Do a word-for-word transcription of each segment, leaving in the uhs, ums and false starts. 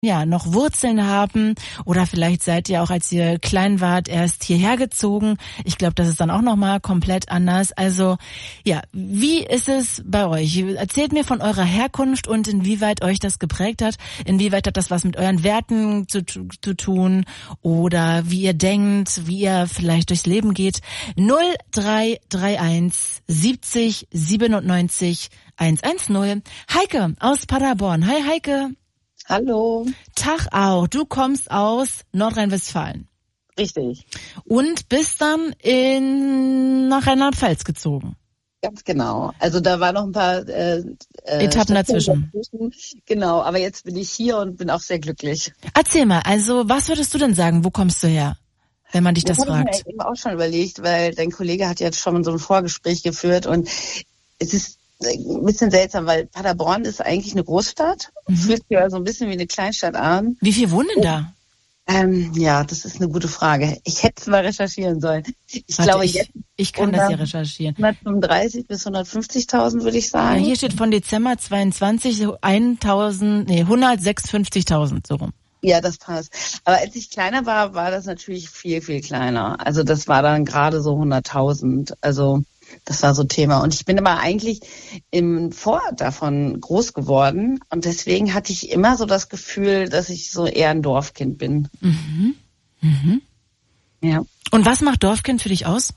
ja, noch Wurzeln haben oder vielleicht seid ihr auch, als ihr klein wart, erst hierher gezogen. Ich glaube, das ist dann auch nochmal komplett anders. Also, ja, wie ist es bei euch? Erzählt mir von eurer Herkunft und inwieweit euch das geprägt hat. Inwieweit hat das was mit euren Werten zu, zu tun oder wie ihr denkt, wie ihr vielleicht durchs Leben geht. null drei drei eins siebzig siebenundneunzig hundertzehn. Heike aus Paderborn. Hi Heike. Hallo. Tag auch. Du kommst aus Nordrhein-Westfalen. Richtig. Und bist dann in nach Rheinland-Pfalz gezogen. Ganz genau. Also da waren noch ein paar äh, äh, Etappen dazwischen. dazwischen. Genau, aber jetzt bin ich hier und bin auch sehr glücklich. Erzähl mal, also was würdest du denn sagen, wo kommst du her, wenn man dich das, das fragt? Das habe ich mir eben auch schon überlegt, weil dein Kollege hat jetzt schon so ein Vorgespräch geführt und es ist ein bisschen seltsam, weil Paderborn ist eigentlich eine Großstadt, mhm. fühlt sich also ein bisschen wie eine Kleinstadt an. Wie viel wohnen denn da? Ähm, ja, das ist eine gute Frage. Ich hätte es mal recherchieren sollen. Ich Warte, glaube, ich, jetzt ich kann das ja recherchieren. hundertfünfunddreißig bis hundertfünfzigtausend würde ich sagen. Ja, hier steht von Dezember zweiundzwanzig eintausend, nee, hundertsechsundfünfzigtausend so rum. Ja, das passt. Aber als ich kleiner war, war das natürlich viel, viel kleiner. Also das war dann gerade so hunderttausend. Also das war so Thema. Und ich bin aber eigentlich im Vorort davon groß geworden. Und deswegen hatte ich immer so das Gefühl, dass ich so eher ein Dorfkind bin. Mhm. Mhm. Ja. Und was macht Dorfkind für dich aus?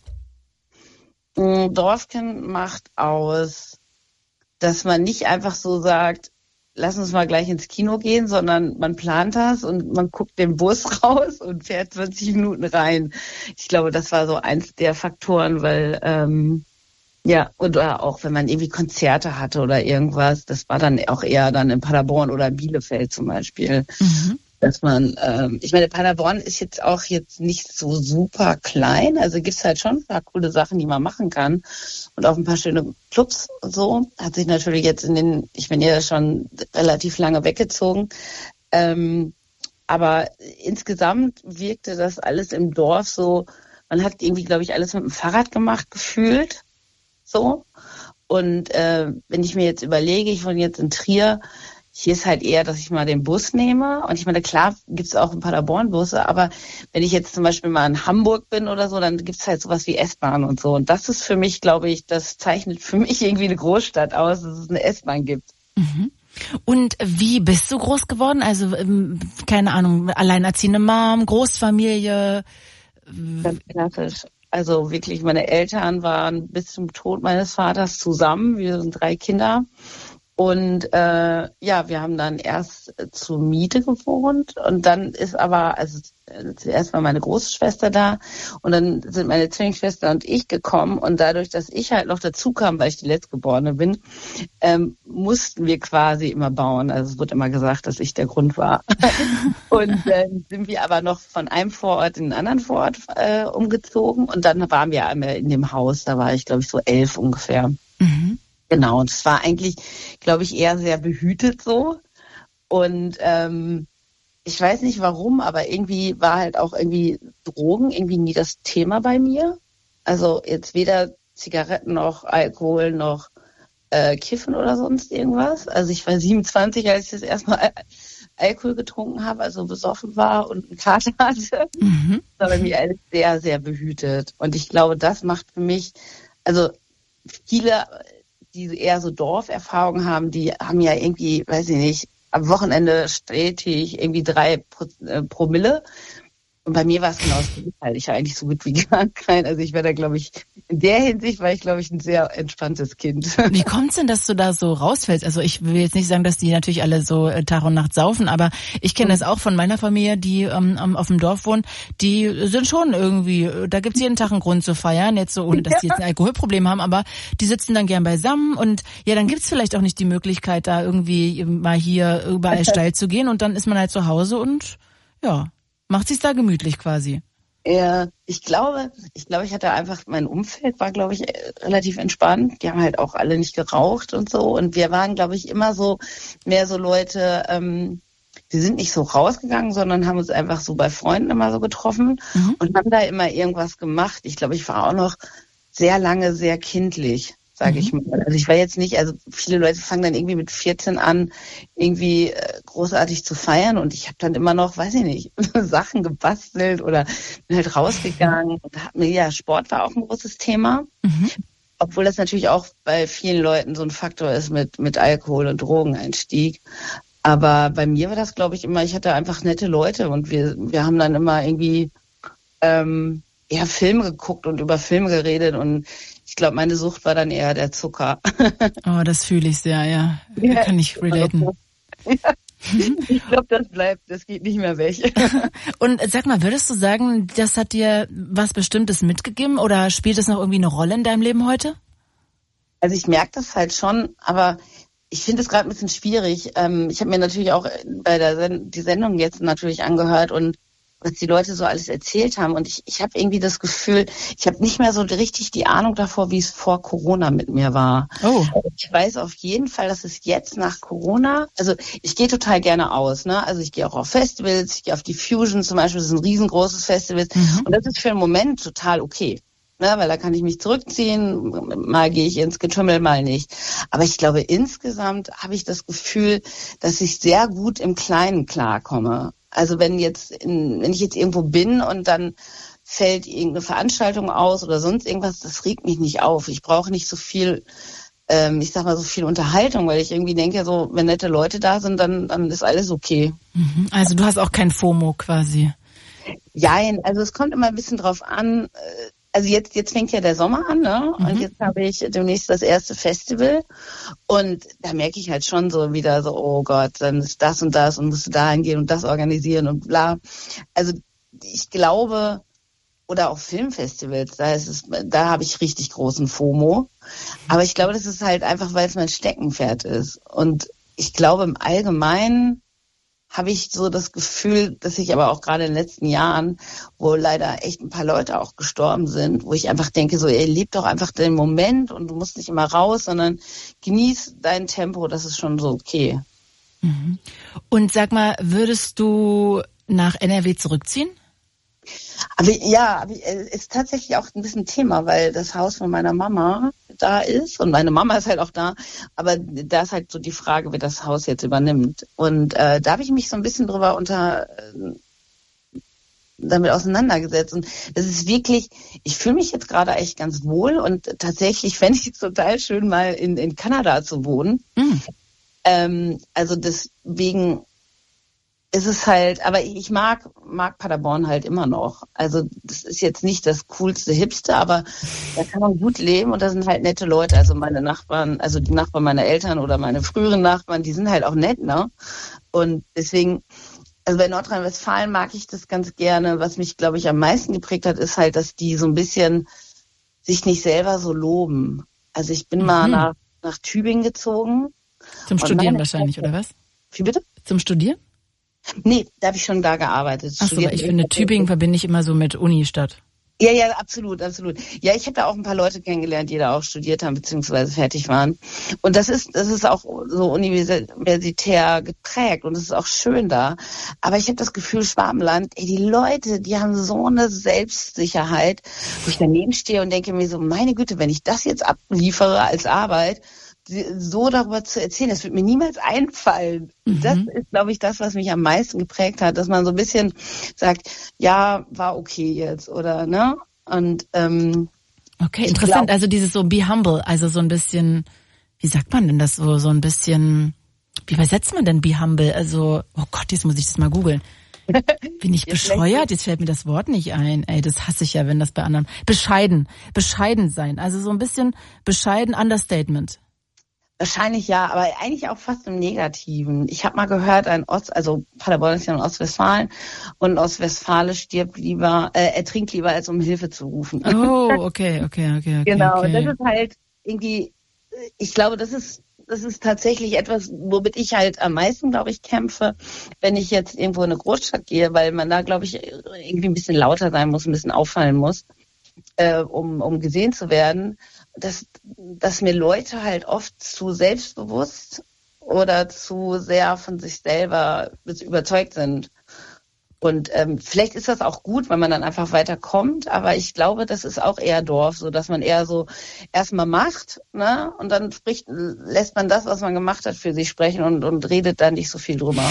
Dorfkind macht aus, dass man nicht einfach so sagt, lass uns mal gleich ins Kino gehen, sondern man plant das und man guckt den Bus raus und fährt zwanzig Minuten rein. Ich glaube, das war so eins der Faktoren, weil, ähm, ja, oder auch wenn man irgendwie Konzerte hatte oder irgendwas, das war dann auch eher dann in Paderborn oder Bielefeld zum Beispiel. Mhm. Dass man, ähm, ich meine, Paderborn ist jetzt auch jetzt nicht so super klein, also gibt's halt schon ein paar coole Sachen, die man machen kann und auch ein paar schöne Clubs und so. Hat sich natürlich jetzt in den, ich bin ja schon relativ lange weggezogen, ähm, aber insgesamt wirkte das alles im Dorf so, man hat irgendwie, glaube ich, alles mit dem Fahrrad gemacht, gefühlt, so. Und äh, wenn ich mir jetzt überlege, ich wohne jetzt in Trier, hier ist halt eher, dass ich mal den Bus nehme. Und ich meine, klar gibt's auch in Paderborn Busse, aber wenn ich jetzt zum Beispiel mal in Hamburg bin oder so, dann gibt's halt sowas wie S-Bahn und so. Und das ist für mich, glaube ich, das zeichnet für mich irgendwie eine Großstadt aus, dass es eine S-Bahn gibt. Mhm. Und wie bist du groß geworden? Also, keine Ahnung, alleinerziehende Mom, Großfamilie? Ganz klassisch. Also wirklich, meine Eltern waren bis zum Tod meines Vaters zusammen. Wir sind drei Kinder. Und äh, ja, wir haben dann erst äh, zur Miete gewohnt und dann ist aber, also äh, zuerst war meine große Schwester da und dann sind meine Zwillingsschwester und ich gekommen und dadurch, dass ich halt noch dazu kam, weil ich die Letztgeborene bin, ähm, mussten wir quasi immer bauen. Also es wird immer gesagt, dass ich der Grund war. Und dann sind wir aber noch von einem Vorort in einen anderen Vorort äh, umgezogen und dann waren wir einmal in dem Haus, da war ich glaube ich so elf ungefähr. Mhm. Genau, und es war eigentlich, glaube ich, eher sehr behütet so. Und ähm, ich weiß nicht warum, aber irgendwie war halt auch irgendwie Drogen irgendwie nie das Thema bei mir. Also jetzt weder Zigaretten noch Alkohol noch äh, Kiffen oder sonst irgendwas. Also ich war siebenundzwanzig, als ich das erstmal Al- Alkohol getrunken habe, also besoffen war und einen Kater hatte. Mhm. Das war bei mir alles sehr, sehr behütet. Und ich glaube, das macht für mich, also viele, die eher so Dorferfahrungen haben, die haben ja irgendwie, weiß ich nicht, am Wochenende stetig irgendwie drei Pro, äh, Promille. Und bei mir war es genau das Gegenteil. Ich war eigentlich so gut wie gar kein. Also ich war da, glaube ich, in der Hinsicht war ich, glaube ich, ein sehr entspanntes Kind. Wie kommt's denn, dass du da so rausfällst? Also ich will jetzt nicht sagen, dass die natürlich alle so äh, Tag und Nacht saufen, aber ich kenne mhm. das auch von meiner Familie, die ähm, auf dem Dorf wohnen. Die sind schon irgendwie, da gibt's jeden Tag einen Grund zu feiern, jetzt so ohne, dass die jetzt ein Alkoholproblem haben, aber die sitzen dann gern beisammen und ja, dann gibt's vielleicht auch nicht die Möglichkeit, da irgendwie mal hier überall steil zu gehen und dann ist man halt zu Hause und ja, macht sich's da gemütlich quasi. Ja, ich glaube, ich glaube, ich hatte einfach, mein Umfeld war, glaube ich, relativ entspannt. Die haben halt auch alle nicht geraucht und so. Und wir waren, glaube ich, immer so, mehr so Leute, ähm, die sind nicht so rausgegangen, sondern haben uns einfach so bei Freunden immer so getroffen mhm. und haben da immer irgendwas gemacht. Ich glaube, ich war auch noch sehr lange sehr kindlich. sage ich mal. Also ich war jetzt nicht, also viele Leute fangen dann irgendwie mit vierzehn an, irgendwie äh, großartig zu feiern und ich habe dann immer noch, weiß ich nicht, Sachen gebastelt oder bin halt rausgegangen und hab mir, ja, Sport war auch ein großes Thema. Mhm. Obwohl das natürlich auch bei vielen Leuten so ein Faktor ist mit, mit Alkohol und Drogeneinstieg. Aber bei mir war das, glaube ich, immer, ich hatte einfach nette Leute und wir, wir haben dann immer irgendwie ähm, ja, Filme geguckt und über Filme geredet und ich glaube, meine Sucht war dann eher der Zucker. Oh, das fühle ich sehr, ja. ja. Kann ich relaten. Ja. Ich glaube, das bleibt, das geht nicht mehr weg. Und sag mal, würdest du sagen, das hat dir was Bestimmtes mitgegeben oder spielt es noch irgendwie eine Rolle in deinem Leben heute? Also ich merke das halt schon, aber ich finde es gerade ein bisschen schwierig. Ähm, ich habe mir natürlich auch bei der Send- die Sendung jetzt natürlich angehört und was die Leute so alles erzählt haben. Und ich, ich habe irgendwie das Gefühl, ich habe nicht mehr so richtig die Ahnung davor, wie es vor Corona mit mir war. Oh. Ich weiß auf jeden Fall, dass es jetzt nach Corona, also ich gehe total gerne aus, ne? Also ich gehe auch auf Festivals, ich gehe auf die Fusion zum Beispiel, das ist ein riesengroßes Festival. Mhm. Und das ist für einen Moment total okay. Ne, weil da kann ich mich zurückziehen, mal gehe ich ins Getümmel, mal nicht. Aber ich glaube, insgesamt habe ich das Gefühl, dass ich sehr gut im Kleinen klarkomme. Also wenn jetzt, in, wenn ich jetzt irgendwo bin und dann fällt irgendeine Veranstaltung aus oder sonst irgendwas, das regt mich nicht auf. Ich brauche nicht so viel, ähm, ich sag mal so viel Unterhaltung, weil ich irgendwie denke, so wenn nette Leute da sind, dann dann ist alles okay. Mhm. Also du hast auch kein FOMO quasi. Jein, also es kommt immer ein bisschen drauf an. Also jetzt jetzt fängt ja der Sommer an, ne? Mhm. Und jetzt habe ich demnächst das erste Festival und da merke ich halt schon so wieder so, oh Gott, dann ist das und das und musst du da hingehen und das organisieren und bla. Also ich glaube, oder auch Filmfestivals, da ist es, da habe ich richtig großen FOMO. Aber ich glaube, das ist halt einfach, weil es mein Steckenpferd ist. Und ich glaube im Allgemeinen habe ich so das Gefühl, dass ich aber auch gerade in den letzten Jahren, wo leider echt ein paar Leute auch gestorben sind, wo ich einfach denke, so, ey, leb doch einfach den Moment und du musst nicht immer raus, sondern genieß dein Tempo, das ist schon so okay. Mhm. Und sag mal, würdest du nach N R W zurückziehen? Aber ja, aber ist tatsächlich auch ein bisschen Thema, weil das Haus von meiner Mama da ist und meine Mama ist halt auch da, aber da ist halt so die Frage, wer das Haus jetzt übernimmt. Und äh, da habe ich mich so ein bisschen drüber unter äh, damit auseinandergesetzt und das ist wirklich, ich fühle mich jetzt gerade echt ganz wohl und tatsächlich fände ich es total schön, mal in, in Kanada zu wohnen. Mhm. Ähm, also deswegen ist es halt, aber ich mag, mag Paderborn halt immer noch. Also das ist jetzt nicht das coolste, hipste, aber da kann man gut leben und da sind halt nette Leute. Also meine Nachbarn, also die Nachbarn meiner Eltern oder meine früheren Nachbarn, die sind halt auch nett, ne? Und deswegen, also bei Nordrhein-Westfalen mag ich das ganz gerne. Was mich, glaube ich, am meisten geprägt hat, ist halt, dass die so ein bisschen sich nicht selber so loben. Also ich bin mhm. mal nach, nach Tübingen gezogen. Zum Studieren wahrscheinlich, oder was? Wie bitte? Zum Studieren? Nee, da habe ich schon da gearbeitet. Ach so, weil ich finde, Tübingen verbinde ich immer so mit Unistadt. Ja, ja, absolut, absolut. Ja, ich habe da auch ein paar Leute kennengelernt, die da auch studiert haben, beziehungsweise fertig waren. Und das ist, das ist auch so universitär geprägt und es ist auch schön da. Aber ich habe das Gefühl, Schwabenland, ey, die Leute, die haben so eine Selbstsicherheit, wo ich daneben stehe und denke mir so, meine Güte, wenn ich das jetzt abliefere als Arbeit, so darüber zu erzählen, das wird mir niemals einfallen. Mhm. Das ist, glaube ich, das, was mich am meisten geprägt hat, dass man so ein bisschen sagt, ja, war okay jetzt, oder, ne? Und, ähm, okay, interessant. Glaub, also dieses so be humble, also so ein bisschen, wie sagt man denn das so, so ein bisschen, wie übersetzt man denn be humble? Also, oh Gott, jetzt muss ich das mal googeln. Bin ich bescheuert? Jetzt fällt mir das Wort nicht ein. Ey, das hasse ich ja, wenn das bei anderen. Bescheiden. Bescheiden sein. Also so ein bisschen bescheiden, Understatement. Wahrscheinlich ja, aber eigentlich auch fast im Negativen. Ich habe mal gehört, ein Ost, also Paderborn ist ja in Ostwestfalen und ein Ostwestfale stirbt lieber, äh, er trinkt lieber, als um Hilfe zu rufen. Oh, okay, okay, okay, okay. Genau, okay. das ist halt irgendwie, ich glaube, das ist, das ist tatsächlich etwas, womit ich halt am meisten, glaube ich, kämpfe, wenn ich jetzt irgendwo in eine Großstadt gehe, weil man da, glaube ich, irgendwie ein bisschen lauter sein muss, ein bisschen auffallen muss, äh, um, um gesehen zu werden. Dass, dass mir Leute halt oft zu selbstbewusst oder zu sehr von sich selber überzeugt sind. Und ähm, vielleicht ist das auch gut, weil man dann einfach weiterkommt, aber ich glaube, das ist auch eher Dorf, so dass man eher so erstmal macht, ne? Und dann spricht, lässt man das, was man gemacht hat, für sich sprechen und, und redet dann nicht so viel drüber.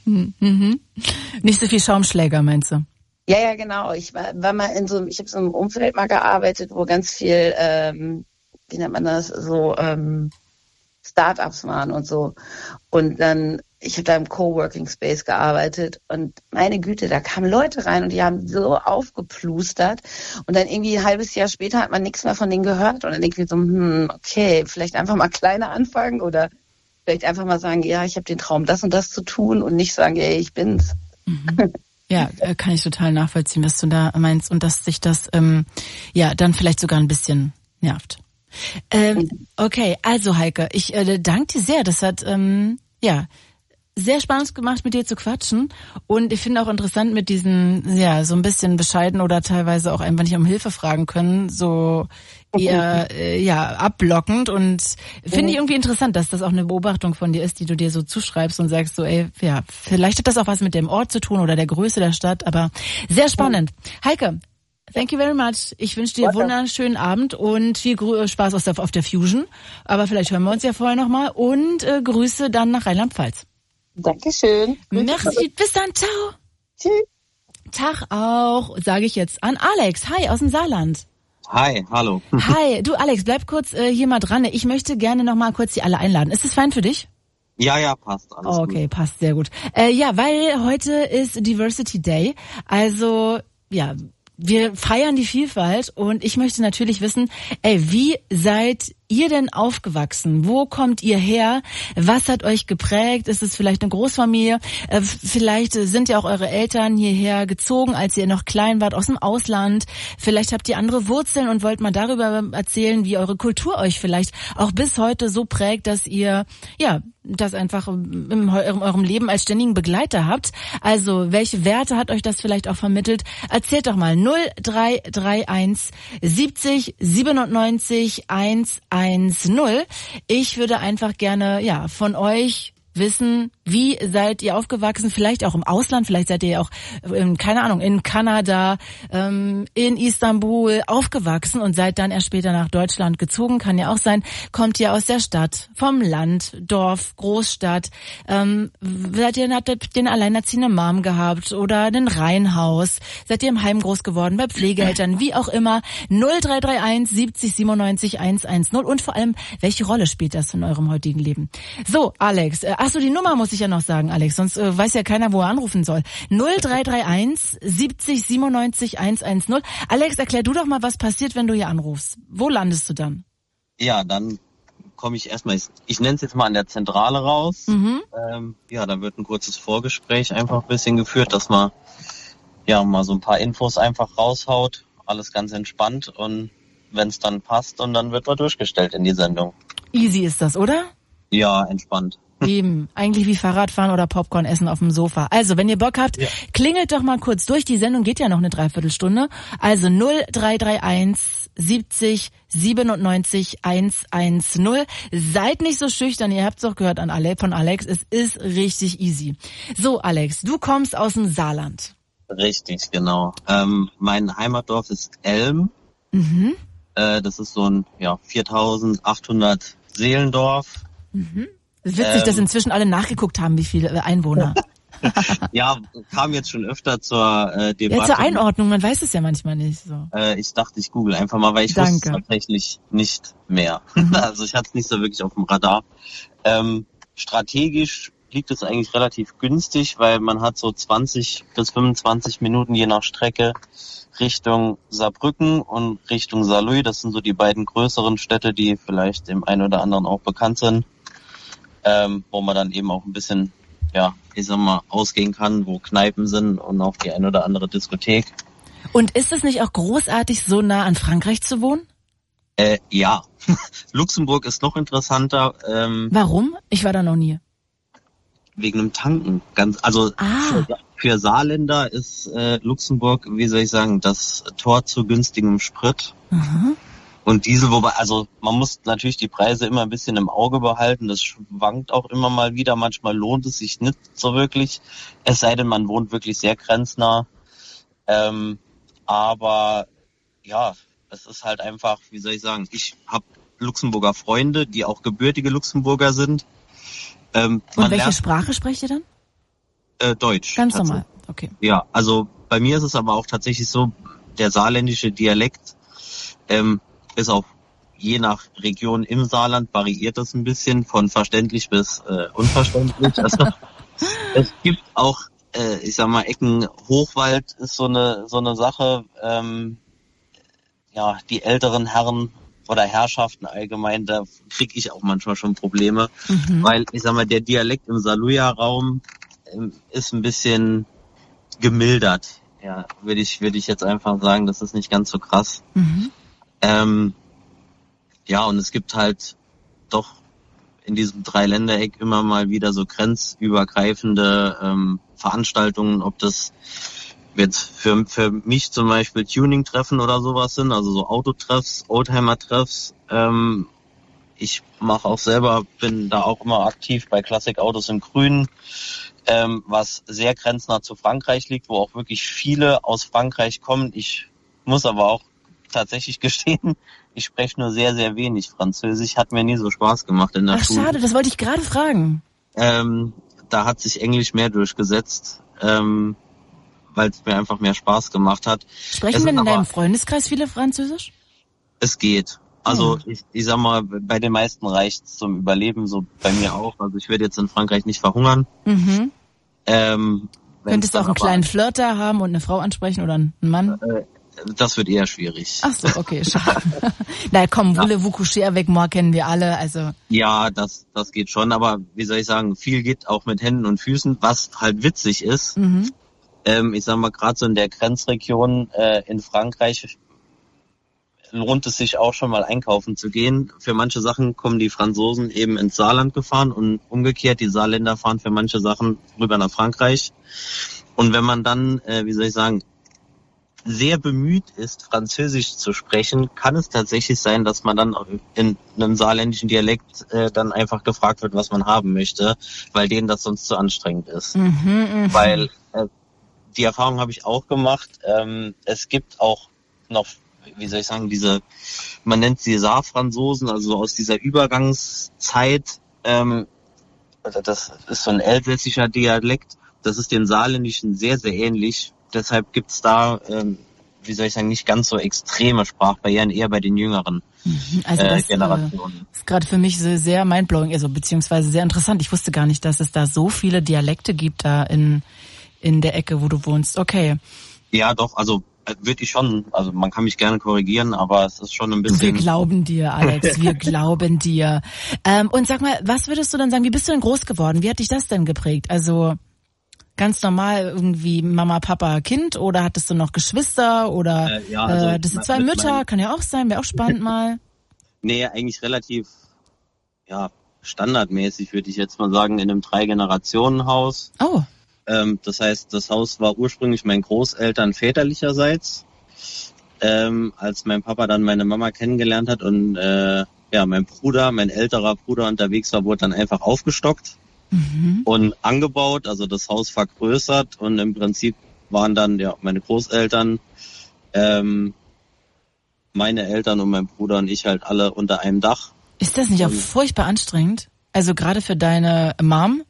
Mhm. Nicht so viel Schaumschläger, meinst du? Ja, ja, genau. Ich war, war mal in so, ich habe so einem Umfeld mal gearbeitet, wo ganz viel, ähm, wie nennt man das, so ähm, Start-ups waren und so. Und dann, ich habe da im Coworking Space gearbeitet und meine Güte, da kamen Leute rein und die haben so aufgeplustert und dann irgendwie ein halbes Jahr später hat man nichts mehr von denen gehört und dann denke ich so, hm, okay, vielleicht einfach mal kleiner anfangen oder vielleicht einfach mal sagen, ja, ich habe den Traum, das und das zu tun und nicht sagen, ey, ich bin's. Mhm. Ja, kann ich total nachvollziehen, was du da meinst und dass sich das ähm, ja dann vielleicht sogar ein bisschen nervt. Ähm, okay, also Heike, ich äh, danke dir sehr. Das hat ähm, ja sehr spannend gemacht, mit dir zu quatschen. Und ich finde auch interessant mit diesen, ja, so ein bisschen bescheiden oder teilweise auch einfach nicht um Hilfe fragen können, so eher, äh, ja, abblockend. Und finde ich irgendwie interessant, dass das auch eine Beobachtung von dir ist, die du dir so zuschreibst und sagst so, ey, ja, vielleicht hat das auch was mit dem Ort zu tun oder der Größe der Stadt, aber sehr spannend. Heike, thank you very much. Ich wünsche dir einen wunderschönen Abend und viel Gru- Spaß auf der, auf der Fusion. Aber vielleicht hören wir uns ja vorher nochmal und äh, Grüße dann nach Rheinland-Pfalz. Dankeschön. Merci, bis dann, ciao. Tschüss. Tag auch, sage ich jetzt an Alex. Hi, aus dem Saarland. Hi, hallo. Hi, du Alex, bleib kurz äh, hier mal dran. Ich möchte gerne nochmal kurz die alle einladen. Ist das fein für dich? Ja, ja, passt. Alles oh, okay, gut. Passt, sehr gut. Äh, ja, weil heute ist Diversity Day. Also, ja, wir feiern die Vielfalt und ich möchte natürlich wissen, ey, wie seid ihr denn aufgewachsen? Wo kommt ihr her? Was hat euch geprägt? Ist es vielleicht eine Großfamilie? Äh, vielleicht sind ja auch eure Eltern hierher gezogen, als ihr noch klein wart, aus dem Ausland. Vielleicht habt ihr andere Wurzeln und wollt mal darüber erzählen, wie eure Kultur euch vielleicht auch bis heute so prägt, dass ihr, ja, das einfach in eurem Leben als ständigen Begleiter habt. Also, welche Werte hat euch das vielleicht auch vermittelt? Erzählt doch mal null drei drei eins siebzig siebenundneunzig eins eins null. Ich würde einfach gerne, ja, von euch wissen, wie seid ihr aufgewachsen, vielleicht auch im Ausland, vielleicht seid ihr auch, in, keine Ahnung, in Kanada, ähm, in Istanbul aufgewachsen und seid dann erst später nach Deutschland gezogen, kann ja auch sein, kommt ihr aus der Stadt, vom Land, Dorf, Großstadt, ähm, seid ihr, habt ihr den alleinerziehenden Mom gehabt oder ein Reihenhaus, seid ihr im Heim groß geworden, bei Pflegeeltern, wie auch immer, null drei drei eins siebzig siebenundneunzig eins eins null und vor allem, welche Rolle spielt das in eurem heutigen Leben? So, Alex, äh, Ach so, die Nummer muss ich ja noch sagen, Alex, sonst äh, weiß ja keiner, wo er anrufen soll. null drei drei eins siebzig siebenundneunzig eins eins null. Alex, erklär du doch mal, was passiert, wenn du hier anrufst. Wo landest du dann? Ja, dann komme ich erstmal, ich, ich nenne es jetzt mal an der Zentrale raus. Mhm. Ähm, ja, dann wird ein kurzes Vorgespräch einfach ein bisschen geführt, dass man ja mal so ein paar Infos einfach raushaut. Alles ganz entspannt und wenn es dann passt und dann wird man durchgestellt in die Sendung. Easy ist das, oder? Ja, entspannt. Eben, eigentlich wie Fahrradfahren oder Popcorn essen auf dem Sofa. Also, wenn ihr Bock habt, ja. Klingelt doch mal kurz durch. Die Sendung geht ja noch eine Dreiviertelstunde. Also null drei drei eins siebzig siebenundneunzig eins eins null. Seid nicht so schüchtern, ihr habt's doch gehört an Ale, von Alex. Es ist richtig easy. So, Alex, du kommst aus dem Saarland. Richtig, genau. Ähm, mein Heimatdorf ist Elm. Mhm. Äh, das ist so ein ja, viertausendachthundert Seelendorf. Mhm. Es ist witzig, ähm, dass inzwischen alle nachgeguckt haben, wie viele Einwohner. Ja, kam jetzt schon öfter zur äh, Debatte. Ja, zur Einordnung, man weiß es ja manchmal nicht. So. Äh, ich dachte, ich google einfach mal, weil ich Danke. wusste es tatsächlich nicht mehr. Mhm. Also ich hatte es nicht so wirklich auf dem Radar. Ähm, strategisch liegt es eigentlich relativ günstig, weil man hat so zwanzig bis fünfundzwanzig Minuten je nach Strecke Richtung Saarbrücken und Richtung Saarlouis. Das sind so die beiden größeren Städte, die vielleicht dem einen oder anderen auch bekannt sind. Ähm, wo man dann eben auch ein bisschen, ja, ich sag mal, ausgehen kann, wo Kneipen sind und auch die ein oder andere Diskothek. Und ist es nicht auch großartig, so nah an Frankreich zu wohnen? Äh, ja. Luxemburg ist noch interessanter. Ähm, Warum? Ich war da noch nie. Wegen dem Tanken. Ganz, also ah. für, für Saarländer ist äh, Luxemburg, wie soll ich sagen, das Tor zu günstigem Sprit. Mhm. Und Diesel, wobei, also man muss natürlich die Preise immer ein bisschen im Auge behalten. Das schwankt auch immer mal wieder. Manchmal lohnt es sich nicht so wirklich. Es sei denn, man wohnt wirklich sehr grenznah. Ähm, aber ja, es ist halt einfach, wie soll ich sagen, ich habe Luxemburger Freunde, die auch gebürtige Luxemburger sind. Ähm, Und welche lernt, Sprache sprecht ihr dann? Äh, Deutsch. Ganz normal, okay. Ja, also bei mir ist es aber auch tatsächlich so, der saarländische Dialekt, ähm, ist auch je nach Region im Saarland variiert das ein bisschen von verständlich bis äh, unverständlich. Also es gibt auch, äh, ich sag mal, Ecken, Hochwald ist so eine so eine Sache. Ähm, ja, die älteren Herren oder Herrschaften allgemein, da kriege ich auch manchmal schon Probleme, mhm. weil ich sag mal, der Dialekt im Saarlouis-Raum ähm, ist ein bisschen gemildert. Ja, würde ich würde ich jetzt einfach sagen, das ist nicht ganz so krass. Mhm. Ähm, ja, und es gibt halt doch in diesem Dreiländereck immer mal wieder so grenzübergreifende ähm, Veranstaltungen, ob das jetzt für, für mich zum Beispiel Tuning-Treffen oder sowas sind, also so Autotreffs, Oldtimer-Treffs. Ähm, ich mache auch selber, bin da auch immer aktiv bei Classic Autos im Grünen, ähm, was sehr grenznah zu Frankreich liegt, wo auch wirklich viele aus Frankreich kommen. Ich muss aber auch tatsächlich gestehen, ich spreche nur sehr, sehr wenig Französisch. Hat mir nie so Spaß gemacht in der Ach, Schule. Schade, das wollte ich gerade fragen. Ähm, da hat sich Englisch mehr durchgesetzt, ähm, weil es mir einfach mehr Spaß gemacht hat. Sprechen denn in deinem Freundeskreis viele Französisch? Es geht. Also oh. ich, ich sag mal, bei den meisten reicht's zum Überleben, so bei mir auch. Also ich werde jetzt in Frankreich nicht verhungern. Mhm. Ähm, Könntest du auch einen kleinen Flirter haben und eine Frau ansprechen oder einen Mann? Äh, Das wird eher schwierig. Ach so, okay, schade. Na komm, voulez-vous coucher avec moi kennen wir alle, also. Ja, das das geht schon, aber wie soll ich sagen, viel geht auch mit Händen und Füßen, was halt witzig ist. Mhm. Ähm, ich sag mal, gerade so in der Grenzregion äh, in Frankreich lohnt es sich auch schon mal einkaufen zu gehen. Für manche Sachen kommen die Franzosen eben ins Saarland gefahren und umgekehrt, die Saarländer fahren für manche Sachen rüber nach Frankreich. Und wenn man dann, äh, wie soll ich sagen, sehr bemüht ist, Französisch zu sprechen, kann es tatsächlich sein, dass man dann in einem saarländischen Dialekt äh, dann einfach gefragt wird, was man haben möchte, weil denen das sonst zu anstrengend ist. Mhm, weil äh, die Erfahrung habe ich auch gemacht. Ähm, es gibt auch noch, wie soll ich sagen, diese, man nennt sie Saarfranzosen, also aus dieser Übergangszeit. Ähm, das ist so ein elsässischer Dialekt. Das ist dem Saarländischen sehr, sehr ähnlich. Deshalb gibt's da, ähm, wie soll ich sagen, nicht ganz so extreme Sprachbarrieren, eher bei den jüngeren also das, äh, Generationen. Das ist gerade für mich so sehr mindblowing, also beziehungsweise sehr interessant. Ich wusste gar nicht, dass es da so viele Dialekte gibt da in in der Ecke, wo du wohnst. Okay. Ja, doch, also würde ich schon, also man kann mich gerne korrigieren, aber es ist schon ein bisschen... Wir glauben dir, Alex, wir glauben dir. Ähm, und sag mal, was würdest du denn sagen, wie bist du denn groß geworden? Wie hat dich das denn geprägt? Also... Ganz normal irgendwie Mama, Papa, Kind oder hattest du noch Geschwister oder äh, ja, also äh, hattest du zwei Mütter? Mein... Kann ja auch sein, wäre auch spannend mal. Nee, eigentlich relativ ja standardmäßig, würde ich jetzt mal sagen, in einem Drei-Generationen-Haus. Oh. Ähm, das heißt, das Haus war ursprünglich meinen Großeltern väterlicherseits. Ähm, als mein Papa dann meine Mama kennengelernt hat und äh, ja mein Bruder, mein älterer Bruder unterwegs war, wurde dann einfach aufgestockt. Mhm. Und angebaut, also das Haus vergrößert und im Prinzip waren dann ja meine Großeltern, ähm, meine Eltern und mein Bruder und ich halt alle unter einem Dach. Ist das nicht auch und, furchtbar anstrengend? Also gerade für deine Mom?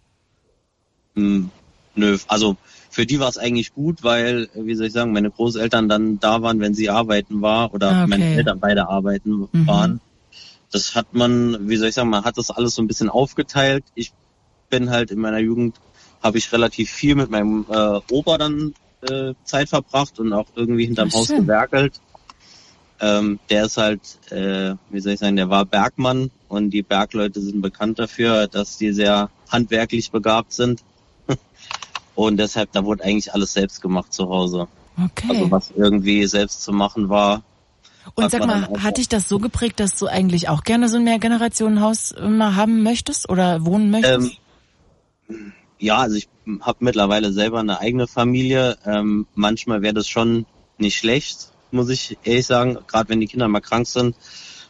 Mh, nö, also für die war es eigentlich gut, weil, wie soll ich sagen, meine Großeltern dann da waren, wenn sie arbeiten war oder okay. meine Eltern beide arbeiten mhm. waren. Das hat man, wie soll ich sagen, man hat das alles so ein bisschen aufgeteilt. Ich bin halt in meiner Jugend, habe ich relativ viel mit meinem äh, Opa dann äh, Zeit verbracht und auch irgendwie hinterm Haus gewerkelt. Ähm, der ist halt, äh, wie soll ich sagen, der war Bergmann und die Bergleute sind bekannt dafür, dass die sehr handwerklich begabt sind. Und deshalb, da wurde eigentlich alles selbst gemacht zu Hause. Okay. Also was irgendwie selbst zu machen war. Und sag mal, hat dich das so geprägt, dass du eigentlich auch gerne so ein Mehrgenerationenhaus immer haben möchtest oder wohnen möchtest? Ähm, Ja, also ich habe mittlerweile selber eine eigene Familie. Ähm, manchmal wäre das schon nicht schlecht, muss ich ehrlich sagen. Gerade wenn die Kinder mal krank sind,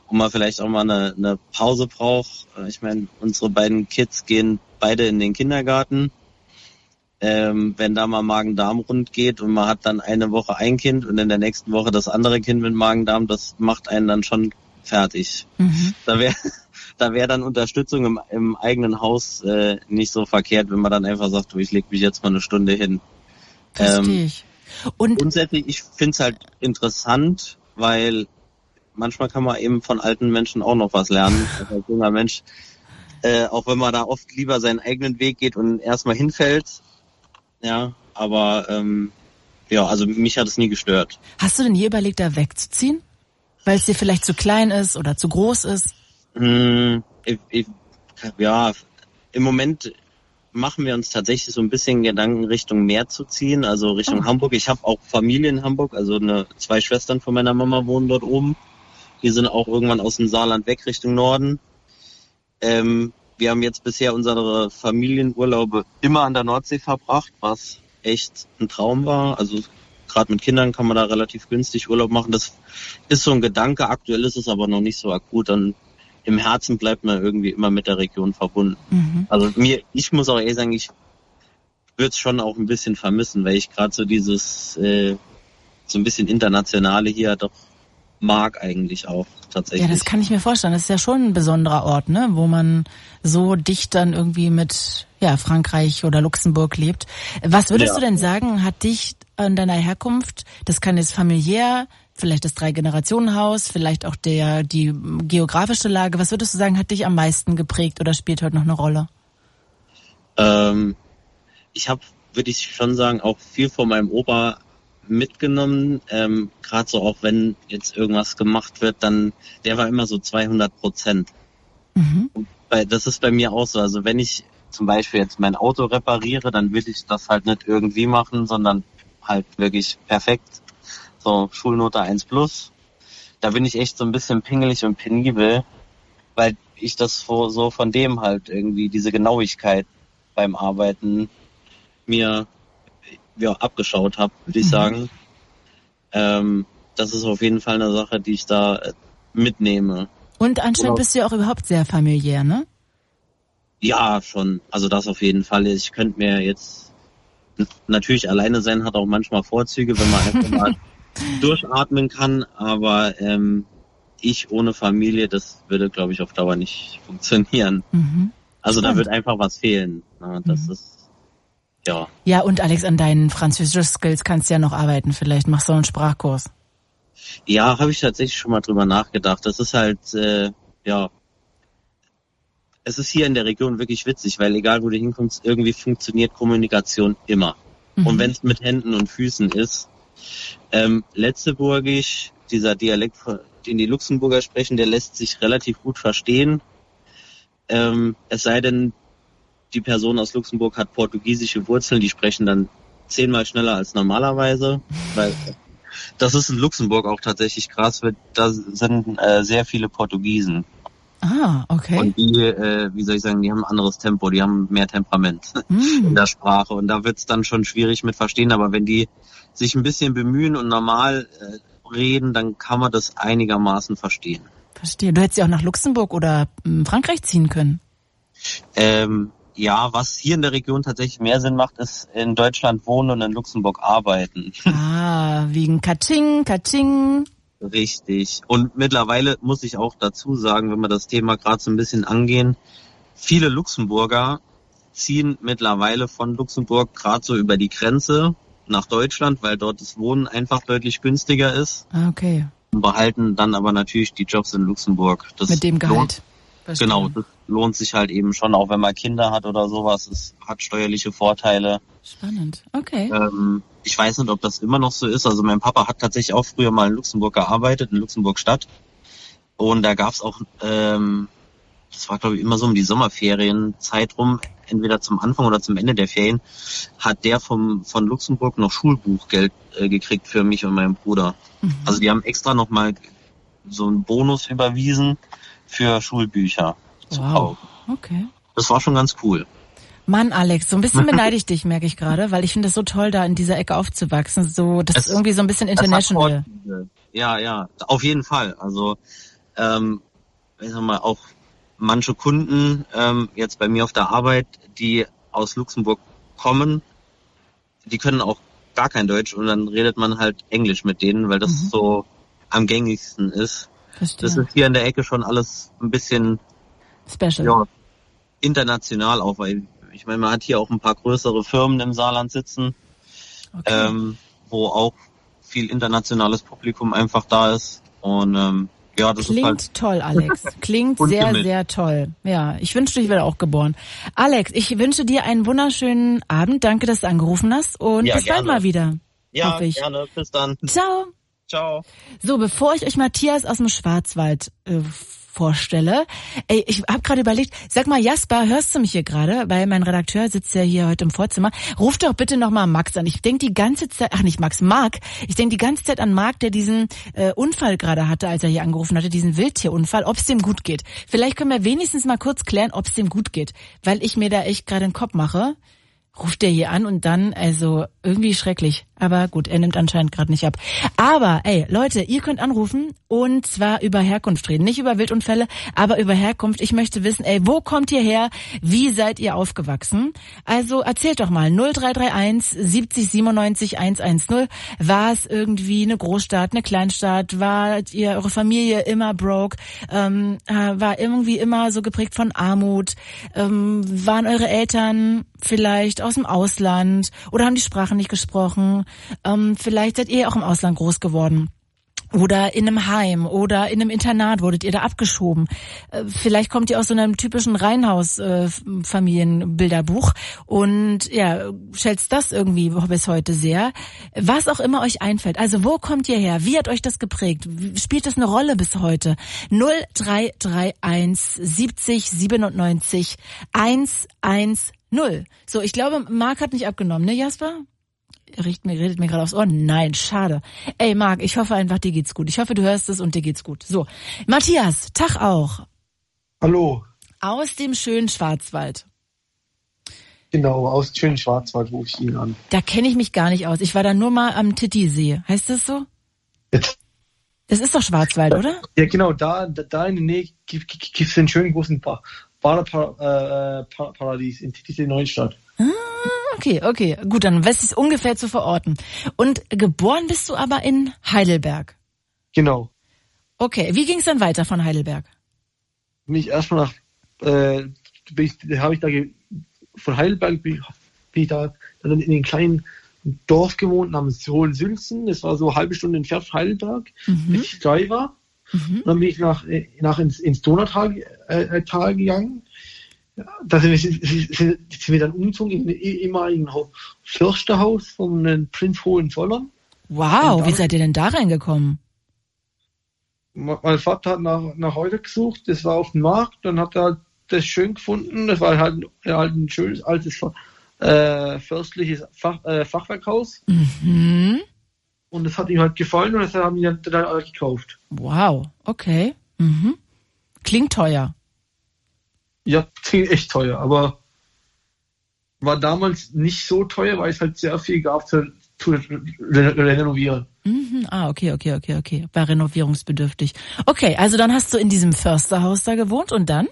wo man vielleicht auch mal eine, eine Pause braucht. Ich meine, unsere beiden Kids gehen beide in den Kindergarten. Ähm, wenn da mal Magen-Darm rund geht und man hat dann eine Woche ein Kind und in der nächsten Woche das andere Kind mit Magen-Darm, das macht einen dann schon fertig. Mhm. Da wäre da wäre dann Unterstützung im, im eigenen Haus äh, nicht so verkehrt, wenn man dann einfach sagt, du, ich leg mich jetzt mal eine Stunde hin. Verstehe ähm, ich. Und grundsätzlich, ich finde es halt interessant, weil manchmal kann man eben von alten Menschen auch noch was lernen. Also als junger Mensch, äh, auch wenn man da oft lieber seinen eigenen Weg geht und erstmal hinfällt. Ja, aber ähm, ja, also mich hat es nie gestört. Hast du denn je überlegt, da wegzuziehen? Weil es dir vielleicht zu klein ist oder zu groß ist? Hm, ich, ich, ja, im Moment machen wir uns tatsächlich so ein bisschen Gedanken, Richtung Meer zu ziehen, also Richtung oh. Hamburg. Ich habe auch Familie in Hamburg, also eine, zwei Schwestern von meiner Mama wohnen dort oben. Die sind auch irgendwann aus dem Saarland weg Richtung Norden. Ähm, wir haben jetzt bisher unsere Familienurlaube immer an der Nordsee verbracht, was echt ein Traum war. Also gerade mit Kindern kann man da relativ günstig Urlaub machen. Das ist so ein Gedanke. Aktuell ist es aber noch nicht so akut. Dann im Herzen bleibt man irgendwie immer mit der Region verbunden. Mhm. Also mir, ich muss auch ehrlich sagen, ich würde es schon auch ein bisschen vermissen, weil ich gerade so dieses äh, so ein bisschen Internationale hier doch mag eigentlich auch tatsächlich. Ja, das kann ich mir vorstellen. Das ist ja schon ein besonderer Ort, ne, wo man so dicht dann irgendwie mit ja Frankreich oder Luxemburg lebt. Was würdest ja. du denn sagen, hat dich an deiner Herkunft, das kann jetzt familiär, vielleicht das Drei-Generationen-Haus, vielleicht auch der die geografische Lage, was würdest du sagen, hat dich am meisten geprägt oder spielt heute noch eine Rolle? Ähm, ich habe, würde ich schon sagen, auch viel von meinem Opa mitgenommen, ähm, gerade so auch wenn jetzt irgendwas gemacht wird, dann, der war immer so zweihundert Prozent. Mhm. Und bei, das ist bei mir auch so, also wenn ich zum Beispiel jetzt mein Auto repariere, dann will ich das halt nicht irgendwie machen, sondern halt wirklich perfekt, so Schulnote eins plus. Da bin ich echt so ein bisschen pingelig und penibel, weil ich das so von dem halt irgendwie, diese Genauigkeit beim Arbeiten mir ja, abgeschaut habe, würde ich mhm. sagen. Ähm, das ist auf jeden Fall eine Sache, die ich da mitnehme. Und anscheinend bist du ja auch überhaupt sehr familiär, ne? Ja, schon. Also das auf jeden Fall. Ich könnte mir jetzt natürlich alleine sein, hat auch manchmal Vorzüge, wenn man einfach mal durchatmen kann, aber ähm, ich ohne Familie, das würde, glaube ich, auf Dauer nicht funktionieren. Mhm. Also Spannend. Da wird einfach was fehlen. Na, das mhm. ist Ja. Ja, und Alex, an deinen Französisch-Skills kannst du ja noch arbeiten. Vielleicht machst du einen Sprachkurs. Ja, habe ich tatsächlich schon mal drüber nachgedacht. Das ist halt, äh, ja, es ist hier in der Region wirklich witzig, weil egal wo du hinkommst, irgendwie funktioniert Kommunikation immer. Mhm. Und wenn es mit Händen und Füßen ist. Ähm, Letzeburgisch, dieser Dialekt, den die Luxemburger sprechen, der lässt sich relativ gut verstehen. Ähm, es sei denn, die Person aus Luxemburg hat portugiesische Wurzeln, die sprechen dann zehnmal schneller als normalerweise, weil das ist in Luxemburg auch tatsächlich krass, weil da sind äh, sehr viele Portugiesen. Ah, okay. Und die, äh, wie soll ich sagen, die haben ein anderes Tempo, die haben mehr Temperament mm. in der Sprache und da wird's dann schon schwierig mit verstehen, aber wenn die sich ein bisschen bemühen und normal äh, reden, dann kann man das einigermaßen verstehen. Verstehe. Du hättest ja auch nach Luxemburg oder ähm, Frankreich ziehen können. Ähm, Ja, was hier in der Region tatsächlich mehr Sinn macht, ist in Deutschland wohnen und in Luxemburg arbeiten. Ah, wegen Kaching, Kaching. Richtig. Und mittlerweile muss ich auch dazu sagen, wenn wir das Thema gerade so ein bisschen angehen, viele Luxemburger ziehen mittlerweile von Luxemburg gerade so über die Grenze nach Deutschland, weil dort das Wohnen einfach deutlich günstiger ist. Ah, okay. Und behalten dann aber natürlich die Jobs in Luxemburg. Das Mit dem Gehalt. Lohnt, genau, das lohnt sich halt eben schon, auch wenn man Kinder hat oder sowas. Es hat steuerliche Vorteile. Spannend, okay. Ähm, ich weiß nicht, ob das immer noch so ist. Also mein Papa hat tatsächlich auch früher mal in Luxemburg gearbeitet, in Luxemburg-Stadt. Und da gab's auch, ähm, das war glaube ich immer so um die Sommerferienzeit rum, entweder zum Anfang oder zum Ende der Ferien, hat der vom von Luxemburg noch Schulbuchgeld äh, gekriegt für mich und meinen Bruder. Mhm. Also die haben extra nochmal so einen Bonus überwiesen für Schulbücher zu wow. kaufen. Okay. Das war schon ganz cool. Mann, Alex, so ein bisschen beneide ich dich, merke ich gerade, weil ich finde es so toll, da in dieser Ecke aufzuwachsen. So, das es, ist irgendwie so ein bisschen international. Ja, ja, auf jeden Fall. Also ähm, ich sag mal, auch manche Kunden ähm, jetzt bei mir auf der Arbeit, die aus Luxemburg kommen, die können auch gar kein Deutsch und dann redet man halt Englisch mit denen, weil das mhm. so am gängigsten ist. Verstehe. Das ist hier in der Ecke schon alles ein bisschen special. Ja, international auch, weil ich meine, man hat hier auch ein paar größere Firmen im Saarland sitzen, okay. ähm, wo auch viel internationales Publikum einfach da ist und ähm, ja, das Klingt ist halt toll, Alex. Klingt sehr, gemischt. Sehr toll. Ja, ich wünschte, ich wäre auch geboren. Alex, ich wünsche dir einen wunderschönen Abend. Danke, dass du angerufen hast und ja, bis gerne. Bald mal wieder. Ja, hoffe ich. gerne. Bis dann. Ciao. Ciao. So, bevor ich euch Matthias aus dem Schwarzwald äh, vorstelle, ey, ich habe gerade überlegt, sag mal Jasper, hörst du mich hier gerade? Weil mein Redakteur sitzt ja hier heute im Vorzimmer. Ruf doch bitte nochmal Max an. Ich denke die ganze Zeit, ach nicht Max, Marc. Ich denke die ganze Zeit an Marc, der diesen äh, Unfall gerade hatte, als er hier angerufen hatte, diesen Wildtierunfall, ob es dem gut geht. Vielleicht können wir wenigstens mal kurz klären, ob es dem gut geht, weil ich mir da echt gerade den Kopf mache. Ruft der hier an und dann, also irgendwie schrecklich. Aber gut, er nimmt anscheinend gerade nicht ab. Aber, ey, Leute, ihr könnt anrufen und zwar über Herkunft reden. Nicht über Wildunfälle, aber über Herkunft. Ich möchte wissen, ey, wo kommt ihr her? Wie seid ihr aufgewachsen? Also erzählt doch mal. null drei drei eins siebzig siebenundneunzig hundertzehn. War es irgendwie eine Großstadt, eine Kleinstadt? Wart ihr, eure Familie immer broke? Ähm, war irgendwie immer so geprägt von Armut? Ähm, waren eure Eltern vielleicht aus dem Ausland oder haben die Sprache nicht gesprochen? Ähm, vielleicht seid ihr auch im Ausland groß geworden. Oder in einem Heim oder in einem Internat wurdet ihr da abgeschoben. Äh, vielleicht kommt ihr aus so einem typischen Reihenhaus-Familienbilderbuch äh, und ja, schätzt das irgendwie bis heute sehr. Was auch immer euch einfällt. Also wo kommt ihr her? Wie hat euch das geprägt? Spielt das eine Rolle bis heute? null drei drei eins siebzig siebenundneunzig hundertzehn. So, ich glaube, Marc hat nicht abgenommen, ne Jasper? Er redet mir, redet mir gerade aufs Ohr. Nein, schade. Ey, Marc, ich hoffe einfach, dir geht's gut. Ich hoffe, du hörst es und dir geht's gut. So, Matthias, Tag auch. Hallo. Aus dem schönen Schwarzwald. Genau, aus dem schönen Schwarzwald rufe ich ihn an. Da kenne ich mich gar nicht aus. Ich war da nur mal am Titisee. Heißt das so? Jetzt. Das ist doch Schwarzwald, oder? Ja, genau. Da, da, da in der Nähe gibt es einen schönen großen Ba- Badeparadies in Titisee Neustadt. Ah, okay, okay. Gut, dann weiß ich es ungefähr zu verorten. Und geboren bist du aber in Heidelberg? Genau. Okay, wie ging es dann weiter von Heidelberg? Bin ich erstmal nach, äh, bin ich, habe ich da, ge- von Heidelberg bin ich, bin ich da dann in den kleinen Dorf gewohnt namens Hohensülzen. Das war so eine halbe Stunde entfernt von Heidelberg, mhm. bis ich drei war. Mhm. Und dann bin ich nach, nach ins, ins Donautal äh, Tal gegangen. Da sind wir, sind, sind wir dann umgezogen in ein ehemaligen Försterhaus von äh, Prinz Hohenzollern. Wow, wie seid ihr denn da reingekommen? Mein Vater hat nach, nach heute gesucht, das war auf dem Markt, dann hat er das schön gefunden. Das war halt, halt ein schönes, altes äh, förstliches Fach, äh, Fachwerkhaus. Mhm. Und das hat ihm halt gefallen und das haben wir dann, dann alle gekauft. Wow, okay. Mhm. Klingt teuer. Ja, klingt echt teuer, aber war damals nicht so teuer, weil es halt sehr viel gab zu, zu renovieren. Mhm. Ah, okay, okay, okay, okay. War renovierungsbedürftig. Okay, also dann hast du in diesem Försterhaus da gewohnt und dann?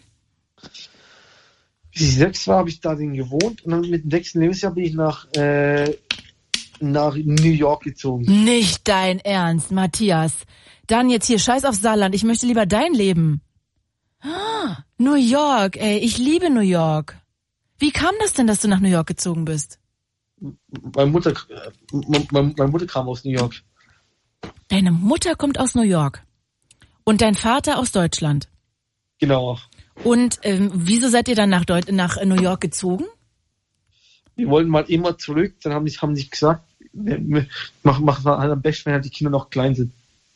Bis ich sechs war, habe ich da drin gewohnt und dann mit dem sechsten Lebensjahr bin ich nach, äh, nach New York gezogen. Nicht dein Ernst, Matthias. Dann jetzt hier, scheiß auf Saarland, ich möchte lieber dein Leben. Ah, New York, ey, ich liebe New York. Wie kam das denn, dass du nach New York gezogen bist? Meine Mutter, meine, meine Mutter kam aus New York. Deine Mutter kommt aus New York. Und dein Vater aus Deutschland. Genau. Und ähm, wieso seid ihr dann nach, Deut- nach New York gezogen? Wir wollten mal immer zurück, dann haben sie haben sich gesagt, mach, mach halt am besten, wenn halt die Kinder noch klein sind.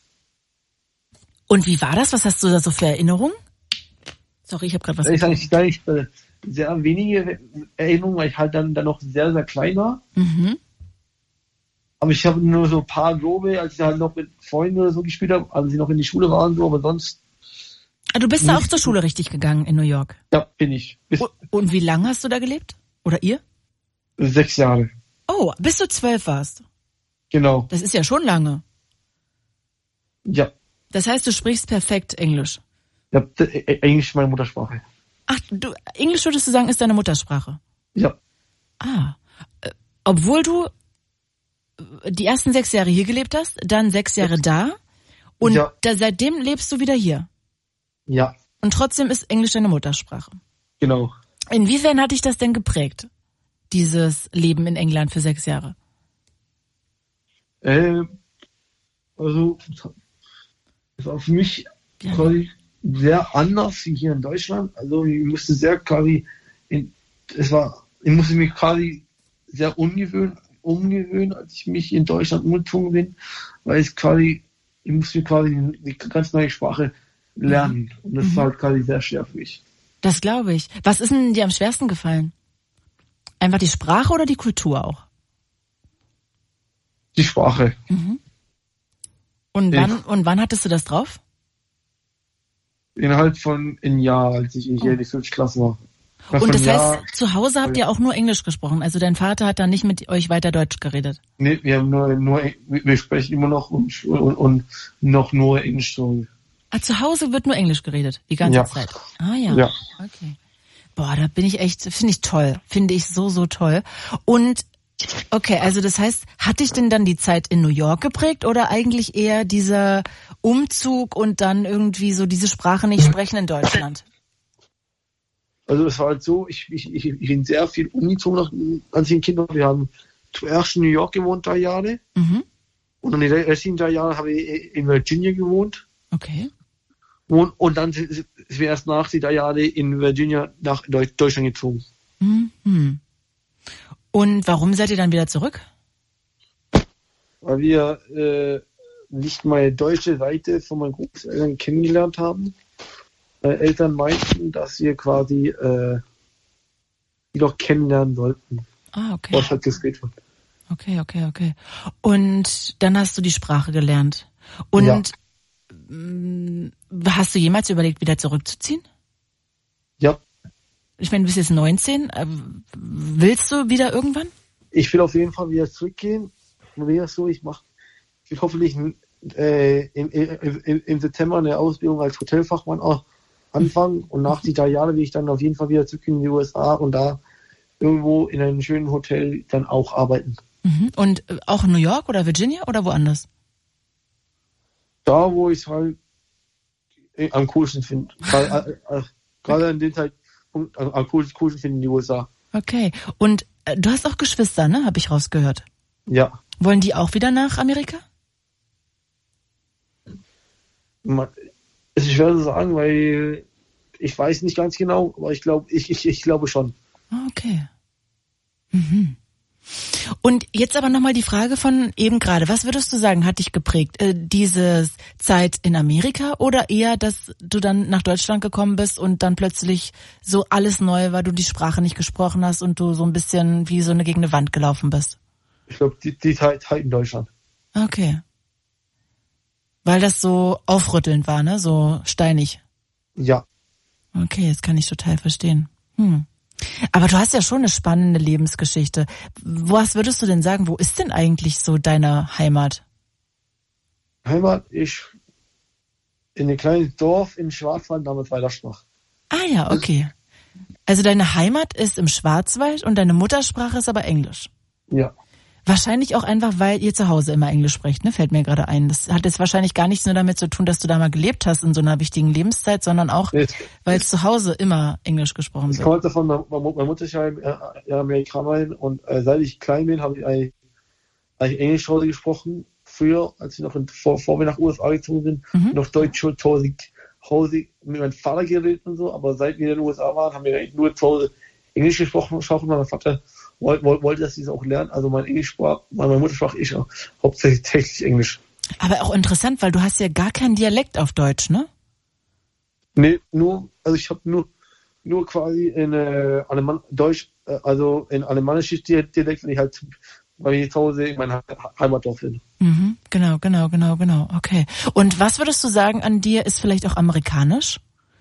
Und wie war das? Was hast du da so für Erinnerungen? Sorry, ich habe gerade was gesagt. Ich sage nicht, äh, sehr wenige Erinnerungen, weil ich halt dann, dann noch sehr, sehr klein war. Mhm. Aber ich habe nur so ein paar grobe, als ich halt noch mit Freunden oder so gespielt habe, als sie noch in die Schule waren, so, aber sonst. Ah, du bist da auch zur Schule richtig gegangen in New York? Ja, bin ich. Bis und, und wie lange hast du da gelebt? Oder ihr? Sechs Jahre. Oh, bis du zwölf warst? Genau. Das ist ja schon lange. Ja. Das heißt, du sprichst perfekt Englisch? Ja, Englisch ist meine Muttersprache. Ach, du, Englisch würdest du sagen, ist deine Muttersprache? Ja. Ah, äh, obwohl du die ersten sechs Jahre hier gelebt hast, dann sechs Jahre da und ja. da, seitdem lebst du wieder hier? Ja. Und trotzdem ist Englisch deine Muttersprache? Genau. Inwiefern hat dich das denn geprägt, dieses Leben in England für sechs Jahre? Äh, also, es war für mich ja. quasi sehr anders wie hier in Deutschland. Also, ich musste sehr quasi, in, es war, ich musste mich quasi sehr ungewöhnt, umgewöhnen, als ich mich in Deutschland umgezogen bin, weil es quasi, ich musste quasi die ganz neue Sprache lernen. Und das mhm. war halt quasi sehr schwer für mich. Das glaube ich. Was ist denn dir am schwersten gefallen? Einfach die Sprache oder die Kultur auch? Die Sprache. Mhm. Und wann, ich, und wann hattest du das drauf? Innerhalb von einem Jahr, als ich hier oh. in die fünfte Klasse war. Nach und das Jahr, heißt, zu Hause habt ihr auch nur Englisch gesprochen? Also dein Vater hat dann nicht mit euch weiter Deutsch geredet? Nee, wir haben nur, nur wir sprechen immer noch und, und, und noch nur Englisch. Ah, zu Hause wird nur Englisch geredet, die ganze ja. Zeit? Ah ja, ja. Okay. Boah, da bin ich echt, finde ich toll. Finde ich so, so toll. Und okay, also das heißt, hat dich denn dann die Zeit in New York geprägt oder eigentlich eher dieser Umzug und dann irgendwie so diese Sprache nicht sprechen in Deutschland? Also es war halt so, ich, ich, ich, ich bin sehr viel umgezogen nach ganzen Kindern. Wir haben zuerst in New York gewohnt, drei Jahre. Mhm. Und dann die restlichen drei Jahre habe ich in Virginia gewohnt. Okay. Und, und dann sind wir erst nach die drei Jahre in Virginia nach Deutschland gezogen. Mhm. Und warum seid ihr dann wieder zurück? Weil wir äh, nicht meine deutsche Seite von meinen Großeltern kennengelernt haben. Meine Eltern meinten, dass wir quasi äh, die doch kennenlernen sollten. Ah, okay. Was halt diskret wird. Okay, okay, okay. Und dann hast du die Sprache gelernt. Und ja. Hast du jemals überlegt, wieder zurückzuziehen? Ja. Ich meine, du bist jetzt neunzehn. Willst du wieder irgendwann? Ich will auf jeden Fall wieder zurückgehen. Wäre so, ich mache, ich will hoffentlich äh, im, im, im September eine Ausbildung als Hotelfachmann auch anfangen. Und nach die drei Jahren will ich dann auf jeden Fall wieder zurück in die U S A und da irgendwo in einem schönen Hotel dann auch arbeiten. Mhm. Und auch in New York oder Virginia oder woanders? Da, wo ich es halt am coolsten finde. Gerade, äh, gerade an dem Zeitpunkt am coolsten finde in die U S A. Okay. Und äh, du hast auch Geschwister, ne? Habe ich rausgehört. Ja. Wollen die auch wieder nach Amerika? Es ist schwer zu sagen, weil ich weiß nicht ganz genau, aber ich glaube, ich, ich, ich glaube schon. Okay. Mhm. Und jetzt aber nochmal die Frage von eben gerade. Was würdest du sagen, hat dich geprägt? Äh, diese Zeit in Amerika oder eher, dass du dann nach Deutschland gekommen bist und dann plötzlich so alles neu war, du die Sprache nicht gesprochen hast und du so ein bisschen wie so eine gegen eine Wand gelaufen bist? Ich glaube, die, die Zeit in Deutschland. Okay. Weil das so aufrüttelnd war, ne? So steinig. Ja. Okay, jetzt kann ich total verstehen. Hm. Aber du hast ja schon eine spannende Lebensgeschichte. Was würdest du denn sagen, wo ist denn eigentlich so deine Heimat? Heimat ist in einem kleinen Dorf in Schwarzwald namens Weilersbach. Ah ja, okay. Also deine Heimat ist im Schwarzwald und deine Muttersprache ist aber Englisch. Ja. Wahrscheinlich auch einfach, weil ihr zu Hause immer Englisch sprecht, ne? Fällt mir gerade ein. Das hat jetzt wahrscheinlich gar nichts nur damit zu tun, dass du da mal gelebt hast in so einer wichtigen Lebenszeit, sondern auch, nee, weil es zu Hause immer Englisch gesprochen wird. Ich komme davon, meine Mutter ist ja Amerikanerin und äh, seit ich klein bin, habe ich eigentlich, eigentlich Englisch zu Hause gesprochen. Früher, als ich noch in, vor, vor mir nach U S A gezogen bin, mhm. noch Deutsch zu Hause, Hause mit meinem Vater geredet und so, aber seit wir in den U S A waren, haben wir eigentlich nur zu Hause Englisch gesprochen. Mein Vater wollte, wollte, dass ich es auch lernen. Also mein Englischsprach, meine Muttersprache ist ja hauptsächlich Englisch. Aber auch interessant, weil du hast ja gar keinen Dialekt auf Deutsch, ne? Nee, nur, also ich habe nur, nur quasi in äh, Alemann, Deutsch, äh, also in alemannisches Dialekt, wenn ich halt, weil ich zu Hause in meinem Heimatdorf bin. Mhm, genau, genau, genau, genau, okay. Und was würdest du sagen an dir ist vielleicht auch amerikanisch?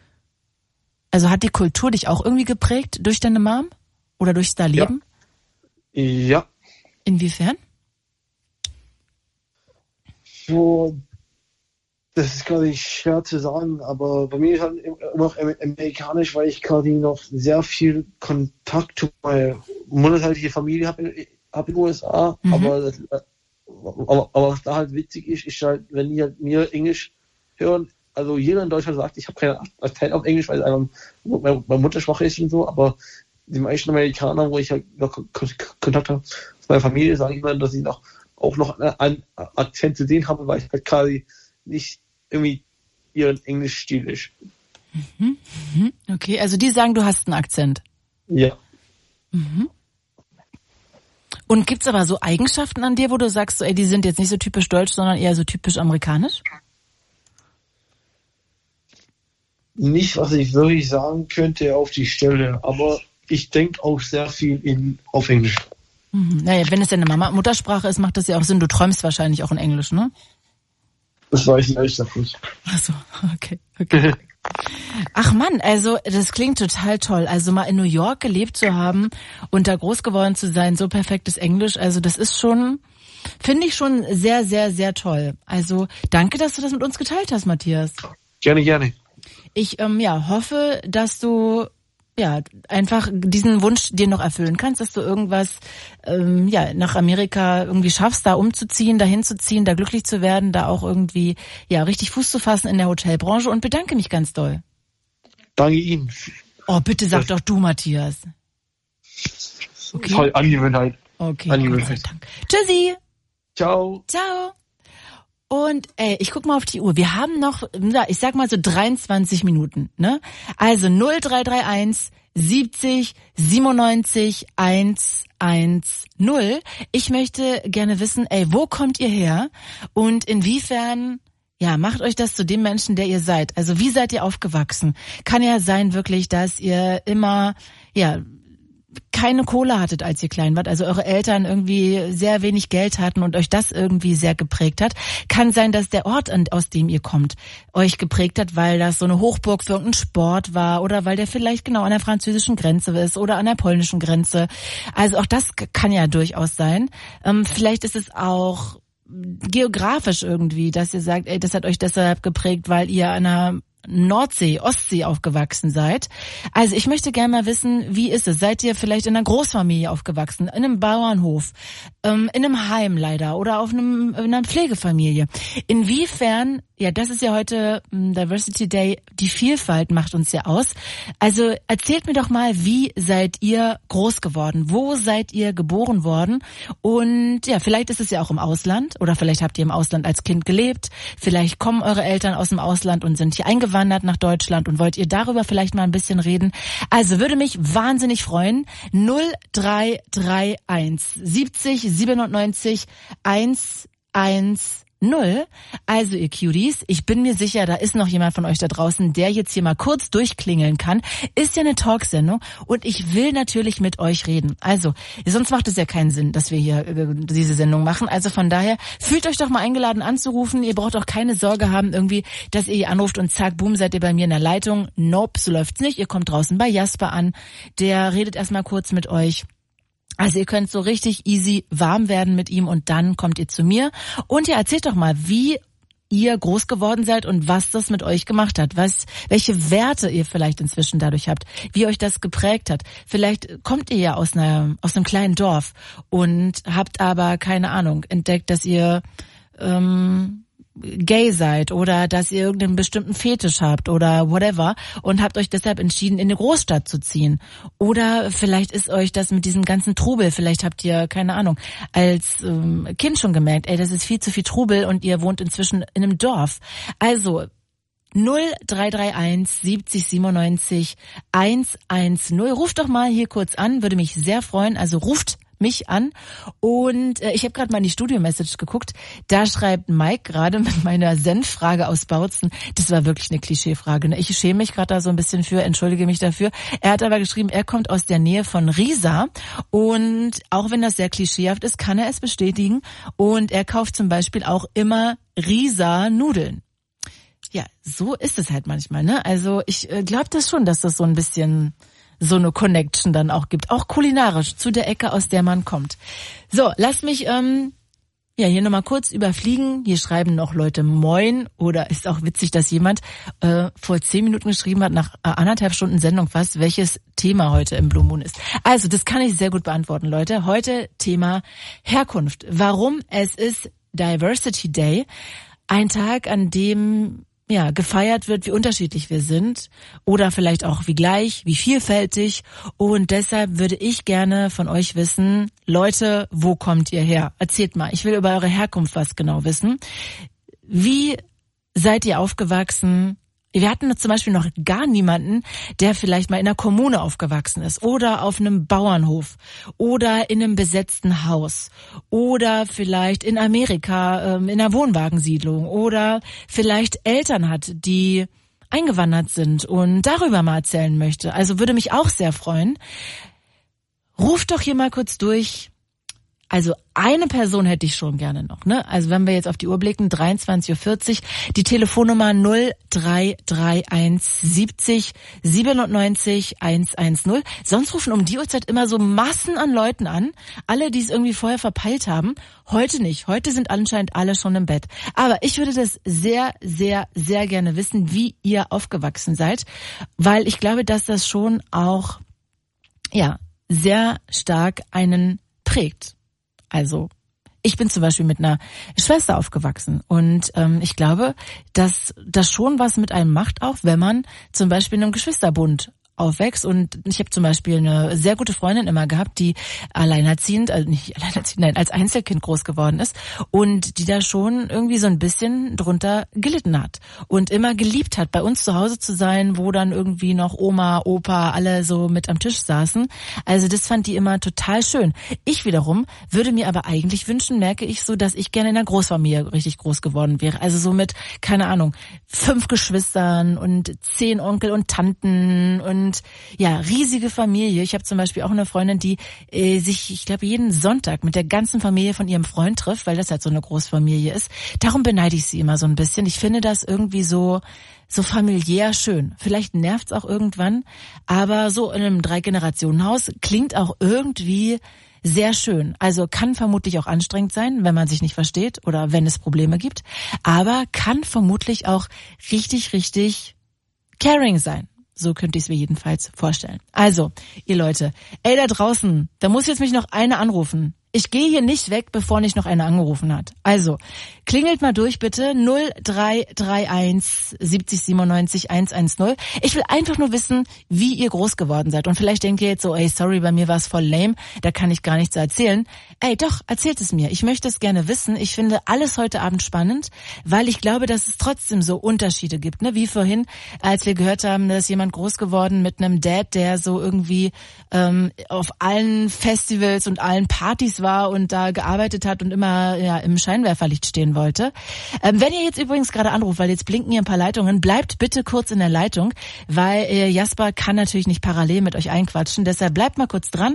Also hat die Kultur dich auch irgendwie geprägt durch deine Mom? Oder durchs da Leben? Ja. ja. Inwiefern? So, Das ist gerade schwer zu sagen, aber bei mir ist halt immer noch amerikanisch, weil ich gerade noch sehr viel Kontakt zu meiner mutterseitige Familie habe in, hab in den U S A. Mhm. Aber, das, aber, aber was da halt witzig ist, ist halt, wenn die halt mir Englisch hören, also jeder in Deutschland sagt, ich habe keine Akzent auf Englisch, weil es einfach meine, meine Muttersprache ist und so, aber die meisten Amerikaner, wo ich halt noch Kontakt habe zu meiner Familie, sagen immer, dass ich noch, auch noch einen Akzent zu sehen habe, weil ich halt quasi nicht irgendwie ihren Englischstil ist. Mhm, mhm. Okay, also die sagen, du hast einen Akzent. Ja. Mhm. Und gibt's aber so Eigenschaften an dir, wo du sagst, so, ey, die sind jetzt nicht so typisch deutsch, sondern eher so typisch amerikanisch? Nicht, was ich wirklich sagen könnte auf die Stelle, aber ich denke auch sehr viel in, auf Englisch. Mhm. Naja, wenn es deine Mama Muttersprache ist, macht das ja auch Sinn. Du träumst wahrscheinlich auch in Englisch, ne? Das weiß ich ehrlich nicht. Ach so, okay, okay. Ach Mann, also das klingt total toll. Also mal in New York gelebt zu haben und da groß geworden zu sein, so perfektes Englisch, also das ist schon, finde ich schon sehr, sehr, sehr toll. Also danke, dass du das mit uns geteilt hast, Matthias. Gerne, gerne. Ich ähm, ja hoffe, dass du ja einfach diesen Wunsch dir noch erfüllen kannst, dass du irgendwas ähm, ja nach Amerika irgendwie schaffst, da umzuziehen, da hinzuziehen, da glücklich zu werden, da auch irgendwie ja richtig Fuß zu fassen in der Hotelbranche und bedanke mich ganz doll. Danke Ihnen. Oh, bitte sag das doch du, Matthias. Okay. Toll, Angewöhnheit. Okay, Angewöhnheit. Tschüssi. Ciao. Ciao. Und ey, ich guck mal auf die Uhr. Wir haben noch, ich sag mal so dreiundzwanzig Minuten, ne? Also null drei drei eins siebzig siebenundneunzig hundertzehn. Ich möchte gerne wissen, ey, wo kommt ihr her? Und inwiefern, ja, macht euch das zu dem Menschen, der ihr seid? Also wie seid ihr aufgewachsen? Kann ja sein wirklich, dass ihr immer, ja, keine Kohle hattet, als ihr klein wart, also eure Eltern irgendwie sehr wenig Geld hatten und euch das irgendwie sehr geprägt hat. Kann sein, dass der Ort, aus dem ihr kommt, euch geprägt hat, weil das so eine Hochburg für irgendeinen Sport war oder weil der vielleicht genau an der französischen Grenze ist oder an der polnischen Grenze. Also auch das kann ja durchaus sein. Ähm, vielleicht ist es auch geografisch irgendwie, dass ihr sagt, ey, das hat euch deshalb geprägt, weil ihr an einer Nordsee, Ostsee aufgewachsen seid. Also ich möchte gerne mal wissen, wie ist es? Seid ihr vielleicht in einer Großfamilie aufgewachsen, in einem Bauernhof, ähm, in einem Heim leider oder auf einem, in einer Pflegefamilie? Inwiefern, ja, das ist ja heute um, Diversity Day, die Vielfalt macht uns ja aus. Also erzählt mir doch mal, wie seid ihr groß geworden? Wo seid ihr geboren worden? Und ja, vielleicht ist es ja auch im Ausland oder vielleicht habt ihr im Ausland als Kind gelebt. Vielleicht kommen eure Eltern aus dem Ausland und sind hier eingewandert nach Deutschland und wollt ihr darüber vielleicht mal ein bisschen reden? Also würde mich wahnsinnig freuen. null drei drei eins siebzig siebenundneunzig hundertzehn. Also ihr Cuties, ich bin mir sicher, da ist noch jemand von euch da draußen, der jetzt hier mal kurz durchklingeln kann. Ist ja eine Talksendung und ich will natürlich mit euch reden. Also, sonst macht es ja keinen Sinn, dass wir hier äh, diese Sendung machen. Also von daher, fühlt euch doch mal eingeladen anzurufen. Ihr braucht auch keine Sorge haben irgendwie, dass ihr hier anruft und zack, boom, seid ihr bei mir in der Leitung. Nope, so läuft's nicht. Ihr kommt draußen bei Jasper an. Der redet erstmal kurz mit euch. Also ihr könnt so richtig easy warm werden mit ihm und dann kommt ihr zu mir. Und ihr erzählt doch mal, wie ihr groß geworden seid und was das mit euch gemacht hat, was, welche Werte ihr vielleicht inzwischen dadurch habt, wie euch das geprägt hat. Vielleicht kommt ihr ja aus einer, aus einem kleinen Dorf und habt aber, keine Ahnung, entdeckt, dass ihr ähm, gay seid oder dass ihr irgendeinen bestimmten Fetisch habt oder whatever und habt euch deshalb entschieden, in eine Großstadt zu ziehen. Oder vielleicht ist euch das mit diesem ganzen Trubel, vielleicht habt ihr, keine Ahnung, als ähm, Kind schon gemerkt, ey, das ist viel zu viel Trubel und ihr wohnt inzwischen in einem Dorf. Also null drei drei eins siebzig siebenundneunzig hundertzehn. Ruft doch mal hier kurz an, würde mich sehr freuen. Also ruft mich an und äh, ich habe gerade mal in die Studio-Message geguckt, da schreibt Mike gerade mit meiner Senffrage aus Bautzen, das war wirklich eine Klischeefrage, ne? Ich schäme mich gerade da so ein bisschen für, entschuldige mich dafür. Er hat aber geschrieben, er kommt aus der Nähe von Riesa und auch wenn das sehr klischeehaft ist, kann er es bestätigen und er kauft zum Beispiel auch immer Riesa-Nudeln. Ja, so ist es halt manchmal, ne? Also ich äh, glaube das schon, dass das so ein bisschen so eine Connection dann auch gibt, auch kulinarisch zu der Ecke, aus der man kommt. So, lass mich ähm, Ja, hier nochmal kurz überfliegen. Hier schreiben noch Leute Moin. Oder ist auch witzig, dass jemand äh, vor zehn Minuten geschrieben hat, nach äh, anderthalb Stunden Sendung fast, welches Thema heute im Blue Moon ist. Also, das kann ich sehr gut beantworten, Leute. Heute Thema Herkunft. Warum? Es ist Diversity Day. Ein Tag, an dem ja gefeiert wird, wie unterschiedlich wir sind oder vielleicht auch wie gleich, wie vielfältig. Und deshalb würde ich gerne von euch wissen, Leute, wo kommt ihr her? Erzählt mal, ich will über eure Herkunft was genau wissen. Wie seid ihr aufgewachsen? Wir hatten zum Beispiel noch gar niemanden, der vielleicht mal in einer Kommune aufgewachsen ist oder auf einem Bauernhof oder in einem besetzten Haus oder vielleicht in Amerika ähm, in einer Wohnwagensiedlung oder vielleicht Eltern hat, die eingewandert sind und darüber mal erzählen möchte. Also würde mich auch sehr freuen. Ruft doch hier mal kurz durch. Also eine Person hätte ich schon gerne noch, ne? Also wenn wir jetzt auf die Uhr blicken, dreiundzwanzig Uhr vierzig, die Telefonnummer null drei drei eins siebzig siebenundneunzig hundertzehn. Sonst rufen um die Uhrzeit immer so Massen an Leuten an, alle, die es irgendwie vorher verpeilt haben. Heute nicht. Heute sind anscheinend alle schon im Bett. Aber ich würde das sehr, sehr, sehr gerne wissen, wie ihr aufgewachsen seid, weil ich glaube, dass das schon auch, ja, sehr stark einen prägt. Also ich bin zum Beispiel mit einer Schwester aufgewachsen und ähm, ich glaube, dass das schon was mit einem macht, auch wenn man zum Beispiel in einem Geschwisterbund aufwächst. Und ich habe zum Beispiel eine sehr gute Freundin immer gehabt, die alleinerziehend, also nicht alleinerziehend, nein, als Einzelkind groß geworden ist und die da schon irgendwie so ein bisschen drunter gelitten hat und immer geliebt hat, bei uns zu Hause zu sein, wo dann irgendwie noch Oma, Opa, alle so mit am Tisch saßen. Also das fand die immer total schön. Ich wiederum würde mir aber eigentlich wünschen, merke ich so, dass ich gerne in einer Großfamilie richtig groß geworden wäre. Also so mit, keine Ahnung, fünf Geschwistern und zehn Onkel und Tanten und Und ja, riesige Familie. Ich habe zum Beispiel auch eine Freundin, die äh, sich, ich glaube, jeden Sonntag mit der ganzen Familie von ihrem Freund trifft, weil das halt so eine Großfamilie ist. Darum beneide ich sie immer so ein bisschen. Ich finde das irgendwie so so familiär schön. Vielleicht nervt's auch irgendwann, aber so in einem Drei-Generationen-Haus klingt auch irgendwie sehr schön. Also kann vermutlich auch anstrengend sein, wenn man sich nicht versteht oder wenn es Probleme gibt, aber kann vermutlich auch richtig, richtig caring sein. So könnte ich es mir jedenfalls vorstellen. Also, ihr Leute, ey da draußen, da muss jetzt mich noch eine anrufen. Ich gehe hier nicht weg, bevor nicht noch eine angerufen hat. Also, klingelt mal durch bitte, null drei drei eins siebzig siebenundneunzig hundertzehn. Ich will einfach nur wissen, wie ihr groß geworden seid. Und vielleicht denkt ihr jetzt so, ey, sorry, bei mir war es voll lame, da kann ich gar nichts erzählen. Ey, doch, erzählt es mir. Ich möchte es gerne wissen. Ich finde alles heute Abend spannend, weil ich glaube, dass es trotzdem so Unterschiede gibt. Ne? Wie vorhin, als wir gehört haben, dass jemand groß geworden mit einem Dad, der so irgendwie ähm, auf allen Festivals und allen Partys war und da gearbeitet hat und immer ja im Scheinwerferlicht stehen wollte. Ähm, wenn ihr jetzt übrigens gerade anruft, weil jetzt blinken hier ein paar Leitungen, bleibt bitte kurz in der Leitung, weil äh, Jasper kann natürlich nicht parallel mit euch einquatschen, deshalb bleibt mal kurz dran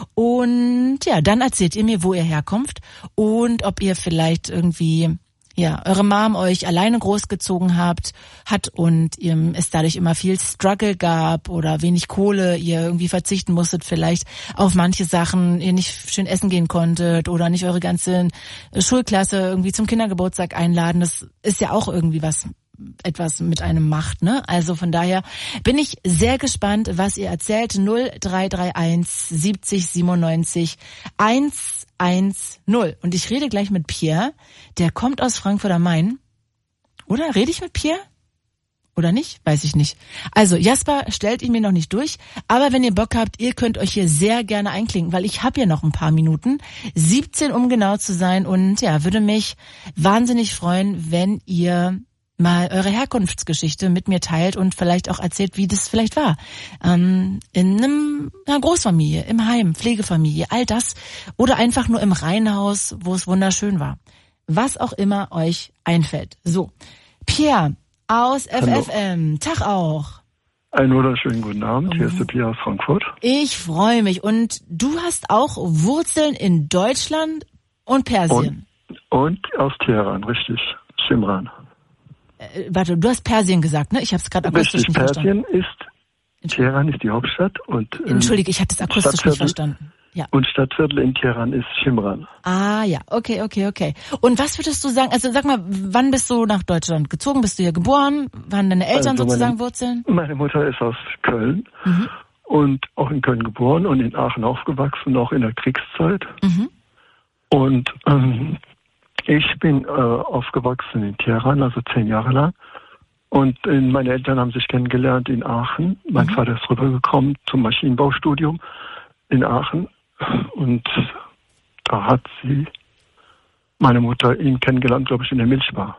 und ja, dann erzählt ihr mir, wo ihr herkommt und ob ihr vielleicht irgendwie ja, eure Mom euch alleine großgezogen habt, hat und ihr, es dadurch immer viel Struggle gab oder wenig Kohle, ihr irgendwie verzichten musstet vielleicht auf manche Sachen, ihr nicht schön essen gehen konntet oder nicht eure ganze Schulklasse irgendwie zum Kindergeburtstag einladen. Das ist ja auch irgendwie was, etwas mit einem macht, ne? Also von daher bin ich sehr gespannt, was ihr erzählt. null drei drei eins siebzig siebenundneunzig hundertzehn. Und ich rede gleich mit Pierre, der kommt aus Frankfurt am Main. Oder? Rede ich mit Pierre? Oder nicht? Weiß ich nicht. Also Jasper stellt ihn mir noch nicht durch, aber wenn ihr Bock habt, ihr könnt euch hier sehr gerne einklinken, weil ich habe ja noch ein paar Minuten, siebzehn um genau zu sein und ja, würde mich wahnsinnig freuen, wenn ihr mal eure Herkunftsgeschichte mit mir teilt und vielleicht auch erzählt, wie das vielleicht war. Ähm, in einem, einer Großfamilie, im Heim, Pflegefamilie, all das. Oder einfach nur im Reihenhaus, wo es wunderschön war. Was auch immer euch einfällt. So, Pierre aus F F M. Hallo. Tag auch. Einen wunderschönen guten Abend. Hier ist der Pierre aus Frankfurt. Ich freue mich. Und du hast auch Wurzeln in Deutschland und Persien. Und, und aus Teheran, richtig. Shimran. Äh, warte, du hast Persien gesagt, ne? Ich habe es gerade akustisch Richtig, nicht Persien verstanden. Ist, Teheran ist die Hauptstadt und... Entschuldige, ich hatte es akustisch nicht verstanden. Ja. Und Stadtviertel in Teheran ist Shimran. Ah ja, okay, okay, okay. Und was würdest du sagen, also sag mal, wann bist du nach Deutschland gezogen? Bist du hier geboren? Waren deine Eltern also sozusagen meine, Wurzeln? Meine Mutter ist aus Köln mhm. und auch in Köln geboren und in Aachen aufgewachsen, auch in der Kriegszeit. Mhm. Und ähm, ich bin äh, aufgewachsen in Teheran, also zehn Jahre lang. Und äh, meine Eltern haben sich kennengelernt in Aachen. Mein mhm. Vater ist rübergekommen zum Maschinenbaustudium in Aachen. Und da hat sie, meine Mutter, ihn kennengelernt, glaube ich, in der Milchbar.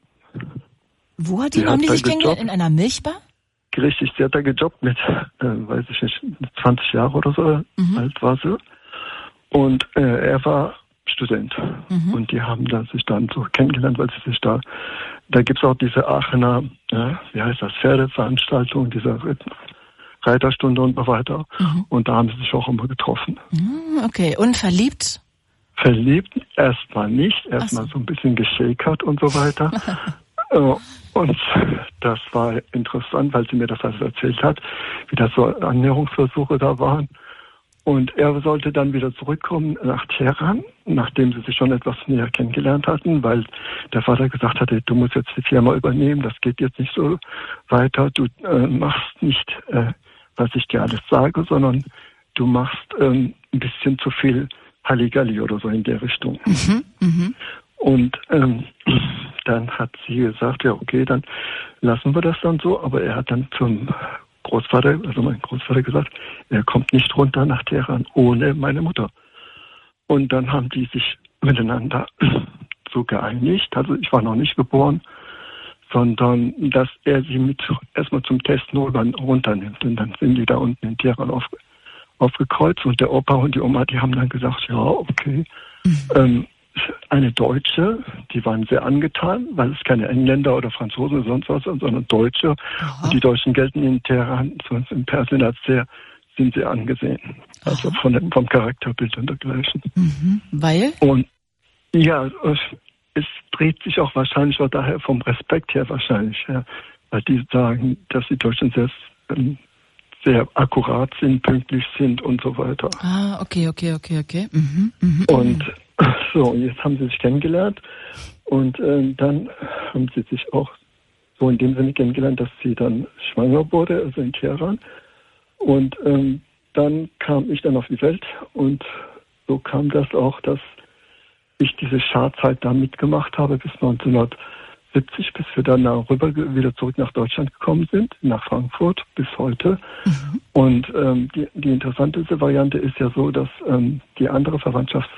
Wo hat die, die haben die sich kennengelernt? In einer Milchbar? Richtig, sie hat da gejobbt mit, äh, weiß ich nicht, zwanzig Jahre oder so mhm. alt war sie. Und äh, er war Student. Mhm. Und die haben da sich dann so kennengelernt, weil sie sich da, da gibt's auch diese Aachener, ja, wie heißt das, Pferdeveranstaltung, diese Reiterstunde und so weiter. Mhm. Und da haben sie sich auch immer getroffen. Okay, und verliebt? Verliebt erstmal nicht, erstmal so. so ein bisschen geschäkert und so weiter. Und das war interessant, weil sie mir das alles erzählt hat, wie das so Annäherungsversuche da waren. Und er sollte dann wieder zurückkommen nach Teheran, nachdem sie sich schon etwas näher kennengelernt hatten, weil der Vater gesagt hatte, du musst jetzt die Firma übernehmen, das geht jetzt nicht so weiter, du äh, machst nicht, äh, was ich dir alles sage, sondern du machst ähm, ein bisschen zu viel Halligalli oder so in der Richtung. Mhm, mh. Und ähm, dann hat sie gesagt, ja okay, dann lassen wir das dann so, aber er hat dann zum Großvater, also mein Großvater gesagt, er kommt nicht runter nach Teheran ohne meine Mutter. Und dann haben die sich miteinander so geeinigt, also ich war noch nicht geboren, sondern dass er sie mit erstmal zum Testen runternimmt. Und dann sind die da unten in Teheran auf, aufgekreuzt und der Opa und die Oma, die haben dann gesagt, ja, okay, mhm. ähm, eine Deutsche, die waren sehr angetan, weil es keine Engländer oder Franzosen oder sonst was sind, sondern Deutsche. Aha. Und die Deutschen gelten in Teheran, sonst in Persien als sehr, sind sehr angesehen. Aha. Also von dem, vom Charakterbild und dergleichen. Mhm. Weil? Und ja, es, es dreht sich auch wahrscheinlich auch daher vom Respekt her wahrscheinlich, ja, weil die sagen, dass die Deutschen sehr, sehr akkurat sind, pünktlich sind und so weiter. Ah, okay, okay, okay, okay. Mhm. Mhm. Und so, jetzt haben sie sich kennengelernt und äh, dann haben sie sich auch so in dem Sinne kennengelernt, dass sie dann schwanger wurde, also in Teheran. Und ähm, dann kam ich dann auf die Welt und so kam das auch, dass ich diese Schah-Zeit da mitgemacht habe bis neunzehnhundertsiebzig, bis wir dann rüber wieder zurück nach Deutschland gekommen sind, nach Frankfurt bis heute. Mhm. Und ähm, die, die interessanteste Variante ist ja so, dass ähm, die andere Verwandtschaft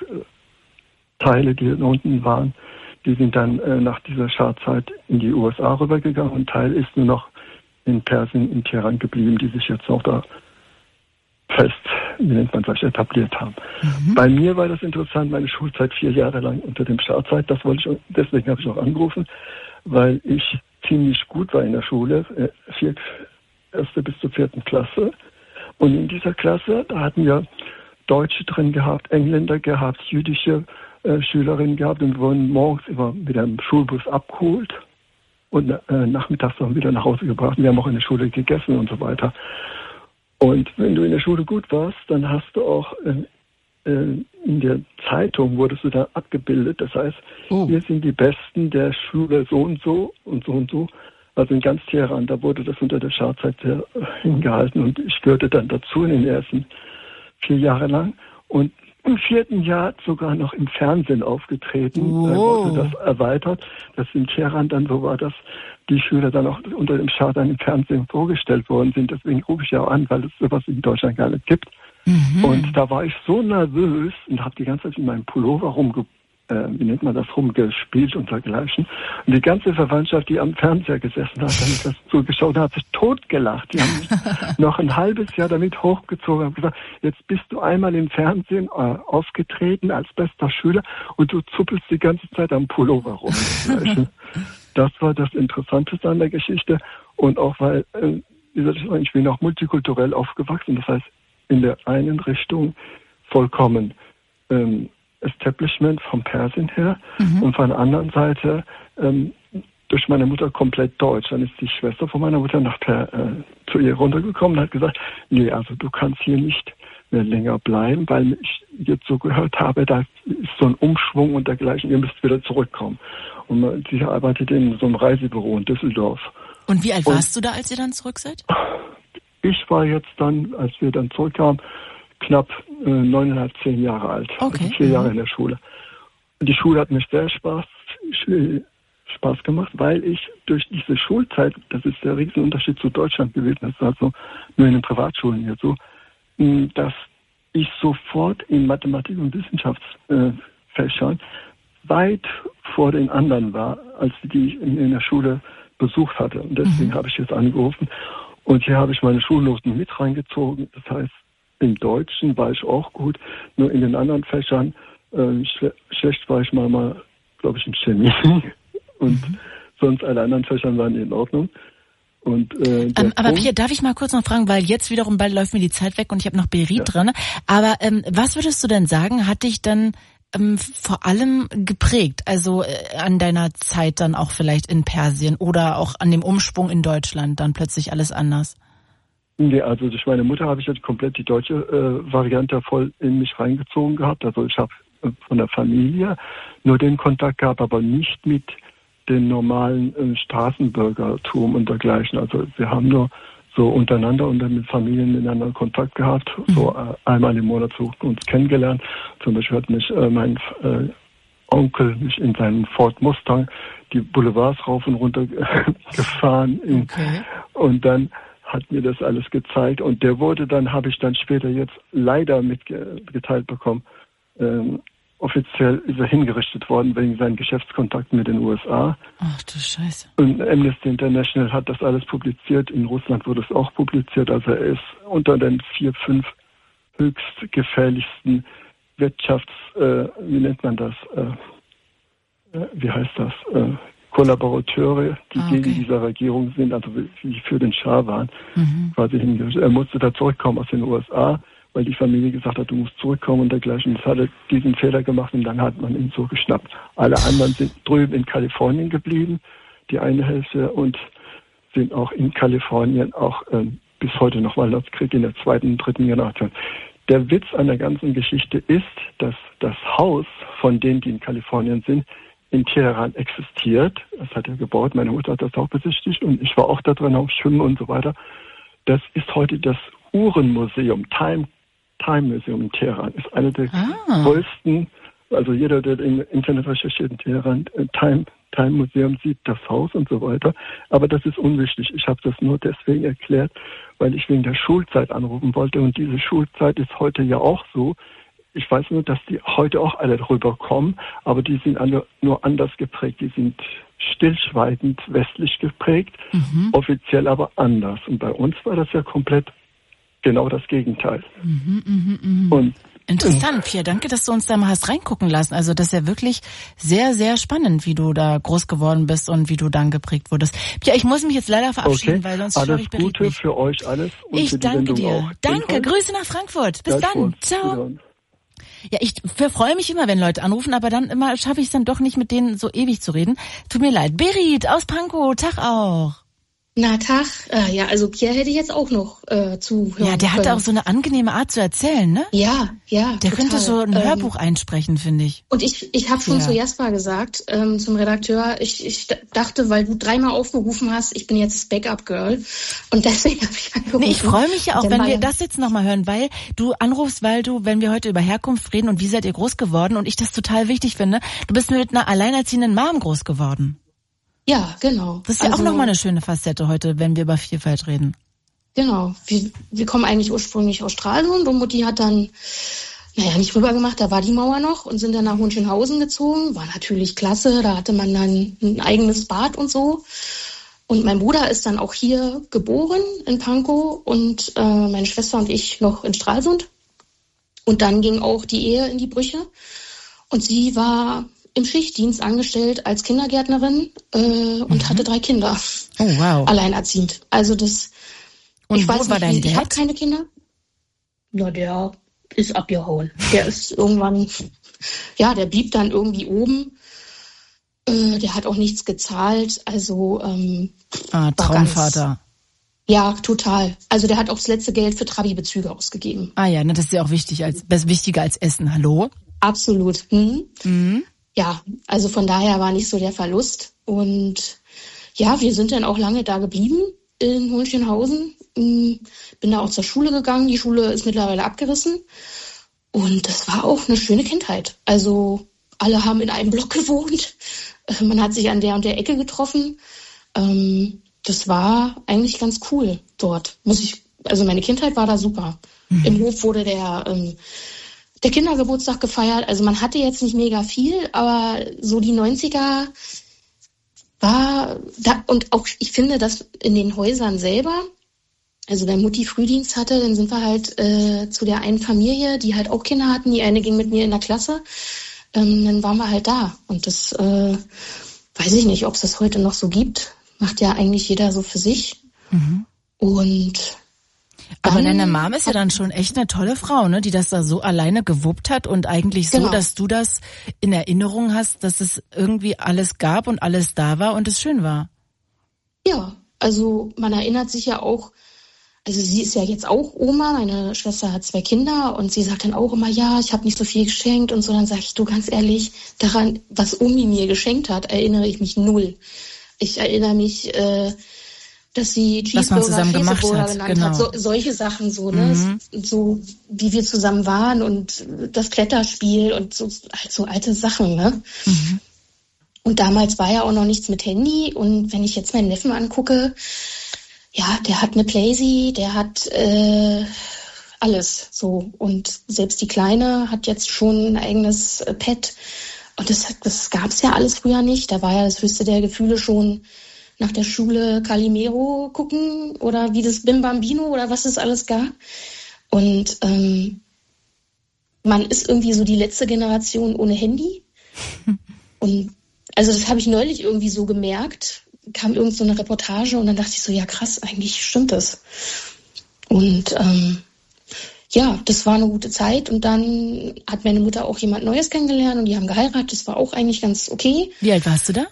Teile, die da unten waren, die sind dann äh, nach dieser Schah-Zeit in die U S A rübergegangen und Teil ist nur noch in Persien, in Teheran geblieben, die sich jetzt noch da fest, wie nennt man das, etabliert haben. Mhm. Bei mir war das interessant, meine Schulzeit vier Jahre lang unter dem Schah-Zeit, das wollte ich, deswegen habe ich auch angerufen, weil ich ziemlich gut war in der Schule, äh, vier, erste bis zur vierten Klasse. Und in dieser Klasse, da hatten wir Deutsche drin gehabt, Engländer gehabt, jüdische äh, Schülerinnen gehabt und wir wurden morgens immer mit einem Schulbus abgeholt und äh, nachmittags dann wieder nach Hause gebracht. Wir haben auch in der Schule gegessen und so weiter. Und wenn du in der Schule gut warst, dann hast du auch äh, äh, in der Zeitung wurdest du da abgebildet. Das heißt, oh. wir sind die Besten der Schule so und so und so und so. Also in ganz Teheran, da wurde das unter der Schah-Zeit sehr äh, hingehalten und ich gehörte dann dazu in den ersten vier Jahre lang und im vierten Jahr sogar noch im Fernsehen aufgetreten, oh. äh, wurde das erweitert, dass in Teheran dann so war, dass die Schüler dann auch unter dem Schah dann im Fernsehen vorgestellt worden sind. Deswegen rufe ich ja auch an, weil es sowas in Deutschland gar nicht gibt. Mhm. Und da war ich so nervös und habe die ganze Zeit in meinem Pullover rumge äh, wie nennt man das, rumgespielt und dergleichen. Und die ganze Verwandtschaft, die am Fernseher gesessen hat, damit das zugeschaut hat, hat sich totgelacht. Die haben mich noch ein halbes Jahr damit hochgezogen und gesagt, jetzt bist du einmal im Fernsehen äh, aufgetreten als bester Schüler und du zuppelst die ganze Zeit am Pullover rum. Das war das Interessanteste an der Geschichte. Und auch weil, äh, wie soll ich sagen, ich bin auch multikulturell aufgewachsen. Das heißt, in der einen Richtung vollkommen ähm, Establishment vom Persien her mhm. und von der anderen Seite ähm, durch meine Mutter komplett deutsch. Dann ist die Schwester von meiner Mutter nach der, äh, zu ihr runtergekommen und hat gesagt, nee, also du kannst hier nicht mehr länger bleiben, weil ich jetzt so gehört habe, da ist so ein Umschwung und dergleichen, ihr müsst wieder zurückkommen. Und man, sie arbeitet in so einem Reisebüro in Düsseldorf. Und wie alt und warst du da, als ihr dann zurück seid? Ich war jetzt dann, als wir dann zurückkamen, knapp äh, neuneinhalb, zehn Jahre alt. Okay. Also vier mhm. Jahre in der Schule. Und die Schule hat mir sehr Spaß, Spaß gemacht, weil ich durch diese Schulzeit, das ist der Riesenunterschied zu Deutschland gewesen, das ist also nur in den Privatschulen hier so, dass ich sofort in Mathematik und Wissenschaftsfächern weit vor den anderen war, als die ich in der Schule besucht hatte. Und deswegen mhm. habe ich jetzt angerufen. Und hier habe ich meine Schulnoten mit reingezogen. Das heißt, im Deutschen war ich auch gut, nur in den anderen Fächern äh, schle- schlecht war ich mal, mal glaube ich, in Chemie. Und mhm. sonst alle anderen Fächern waren in Ordnung. Und, äh, ähm, aber Pierre, darf ich mal kurz noch fragen, weil jetzt wiederum bald läuft mir die Zeit weg und ich habe noch Berit ja. drin. Aber ähm, was würdest du denn sagen, hat dich dann ähm, vor allem geprägt? Also äh, an deiner Zeit dann auch vielleicht in Persien oder auch an dem Umschwung in Deutschland, dann plötzlich alles anders? Nee, also durch meine Mutter habe ich jetzt komplett die deutsche äh, Variante voll in mich reingezogen gehabt. Also ich habe äh, von der Familie nur den Kontakt gehabt, aber nicht mit den normalen äh, Straßenbürgertum und dergleichen. Also wir haben nur so untereinander und dann mit Familien miteinander Kontakt gehabt. Mhm. So äh, einmal im Monat so uns kennengelernt. Zum Beispiel hat mich äh, mein äh, Onkel mich in seinen Ford Mustang die Boulevards rauf und runter gefahren. Okay. Und dann hat mir das alles gezeigt und der wurde dann, habe ich dann später jetzt leider mitgeteilt bekommen, ähm, offiziell ist er hingerichtet worden wegen seinen Geschäftskontakten mit den U S A. Ach du Scheiße. Und Amnesty International hat das alles publiziert, in Russland wurde es auch publiziert, also er ist unter den vier, fünf höchst gefährlichsten Wirtschafts, äh, wie nennt man das, äh, wie heißt das, äh, Kollaborateure, die ah, okay. gegen diese Regierung sind, also die für den Schah waren, mhm. quasi hingerichtet. Er musste da zurückkommen aus den U S A, weil die Familie gesagt hat, du musst zurückkommen und dergleichen. Das hat er diesen Fehler gemacht und dann hat man ihn so geschnappt. Alle anderen sind drüben in Kalifornien geblieben, die eine Hälfte, und sind auch in Kalifornien auch ähm, bis heute noch mal das Krieg in der zweiten und dritten Generation. Der Witz an der ganzen Geschichte ist, dass das Haus von denen, die in Kalifornien sind, in Teheran existiert. Das hat er gebaut. Meine Mutter hat das auch besichtigt und ich war auch da drin, auch schwimmen und so weiter. Das ist heute das Uhrenmuseum, Time, Time Museum in Teheran. Ist eine der ah. größten, also jeder, der im Internet recherchiert in Teheran, Time, Time Museum sieht das Haus und so weiter. Aber das ist unwichtig. Ich habe das nur deswegen erklärt, weil ich wegen der Schulzeit anrufen wollte. Und diese Schulzeit ist heute ja auch so. Ich weiß nur, dass die heute auch alle drüber kommen, aber die sind alle nur anders geprägt. Die sind stillschweigend westlich geprägt, mhm. offiziell aber anders. Und bei uns war das ja komplett genau das Gegenteil. Mhm, mh, mh. Und interessant, Pierre. Danke, dass du uns da mal hast reingucken lassen. Also das ist ja wirklich sehr, sehr spannend, wie du da groß geworden bist und wie du dann geprägt wurdest. Pierre, ich muss mich jetzt leider verabschieden, okay. weil sonst alles ich Gute mich. für euch alles. Und ich für die danke Sendung dir. Auch. Danke, Grüße nach Frankfurt. Bis Gleich dann. Ciao. Ja, ich freue mich immer, wenn Leute anrufen, aber dann immer schaffe ich es dann doch nicht, mit denen so ewig zu reden. Tut mir leid. Berit aus Pankow, Tag auch. Na, Tag. Äh, ja, also Pierre hätte ich jetzt auch noch äh, zuhören Ja, der können. hat auch so eine angeneime Art zu erzählen, ne? Ja, ja, Der total. könnte so ein ähm, Hörbuch einsprechen, finde ich. Und ich ich habe schon ja. zu Jasper gesagt, ähm, zum Redakteur, ich, ich dachte, weil du dreimal aufgerufen hast, ich bin jetzt das Backup-Girl. Und deswegen habe ich angerufen. Nee, ich freue mich ja auch, wenn wir das jetzt nochmal hören, weil du anrufst, weil du, wenn wir heute über Herkunft reden und wie seid ihr groß geworden und ich das total wichtig finde, du bist mit einer alleinerziehenden Mom groß geworden. Ja, genau. Das ist ja also, auch nochmal eine schöne Facette heute, wenn wir über Vielfalt reden. Genau. Wir, wir kommen eigentlich ursprünglich aus Stralsund und Mutti hat dann, naja, nicht rüber gemacht, da war die Mauer noch, und sind dann nach Hohenschönhausen gezogen. War natürlich klasse, da hatte man dann ein eigenes Bad und so. Und mein Bruder ist dann auch hier geboren in Pankow und äh, meine Schwester und ich noch in Stralsund. Und dann ging auch die Ehe in die Brüche. Und sie war im Schichtdienst angestellt als Kindergärtnerin äh, und mhm. hatte drei Kinder. Oh, wow. Alleinerziehend. Also das, und ich wo weiß war nicht, dein wie, Dad? ich habe keine Kinder. Na, der ist abgehauen. Der ist irgendwann, ja, der blieb dann irgendwie oben. Äh, der hat auch nichts gezahlt. Also, ähm, ah, Traumvater. Ja, total. Also der hat auch das letzte Geld für Trabi-Bezüge ausgegeben. Ah ja, das ist ja auch wichtig, als wichtiger als Essen. Hallo? Absolut. Hm? Mhm. Ja, also von daher war nicht so der Verlust. Und ja, wir sind dann auch lange da geblieben in Hohenschönhausen. Bin da auch zur Schule gegangen. Die Schule ist mittlerweile abgerissen. Und das war auch eine schöne Kindheit. Also alle haben in einem Block gewohnt. Man hat sich an der und der Ecke getroffen. Ähm, das war eigentlich ganz cool dort. Muss ich, also meine Kindheit war da super. Mhm. Im Hof wurde der, ähm, der Kindergeburtstag gefeiert. Also man hatte jetzt nicht mega viel, aber so die neunziger war da. Und auch, ich finde, dass in den Häusern selber, also wenn Mutti Frühdienst hatte, dann sind wir halt äh, zu der einen Familie, die halt auch Kinder hatten. Die eine ging mit mir in der Klasse. Ähm, dann waren wir halt da. Und das äh, weiß ich nicht, ob es das heute noch so gibt. Macht ja eigentlich jeder so für sich. Mhm. Und aber deine Mom ist ja dann schon echt eine tolle Frau, ne, die das da so alleine gewuppt hat und eigentlich so, genau. dass du das in Erinnerung hast, dass es irgendwie alles gab und alles da war und es schön war. Ja, also man erinnert sich ja auch, also sie ist ja jetzt auch Oma, meine Schwester hat zwei Kinder und sie sagt dann auch immer, ja, ich habe nicht so viel geschenkt und so. Dann sage ich, du, ganz ehrlich, daran, was Omi mir geschenkt hat, erinnere ich mich null. Ich erinnere mich, äh, dass sie Cheeseburger, Käseburger genannt genau. hat. So, solche Sachen so, ne? Mhm. So wie wir zusammen waren und das Kletterspiel und so, halt so alte Sachen, ne? Mhm. Und damals war ja auch noch nichts mit Handy. Und wenn ich jetzt meinen Neffen angucke, ja, der hat eine Playsee, der hat äh, alles so. Und selbst die Kleine hat jetzt schon ein eigenes äh, Pad. Und das, das gab es ja alles früher nicht. Da war ja das höchste der Gefühle schon nach der Schule Calimero gucken oder wie das Bim Bambino oder was es alles gab. Und ähm, man ist irgendwie so die letzte Generation ohne Handy. Und also das habe ich neulich irgendwie so gemerkt. Kam irgend so eine Reportage und dann dachte ich so, ja krass, eigentlich stimmt das. Und ähm, ja, das war eine gute Zeit. Und dann hat meine Mutter auch jemand Neues kennengelernt und die haben geheiratet. Das war auch eigentlich ganz okay. Wie alt warst du da?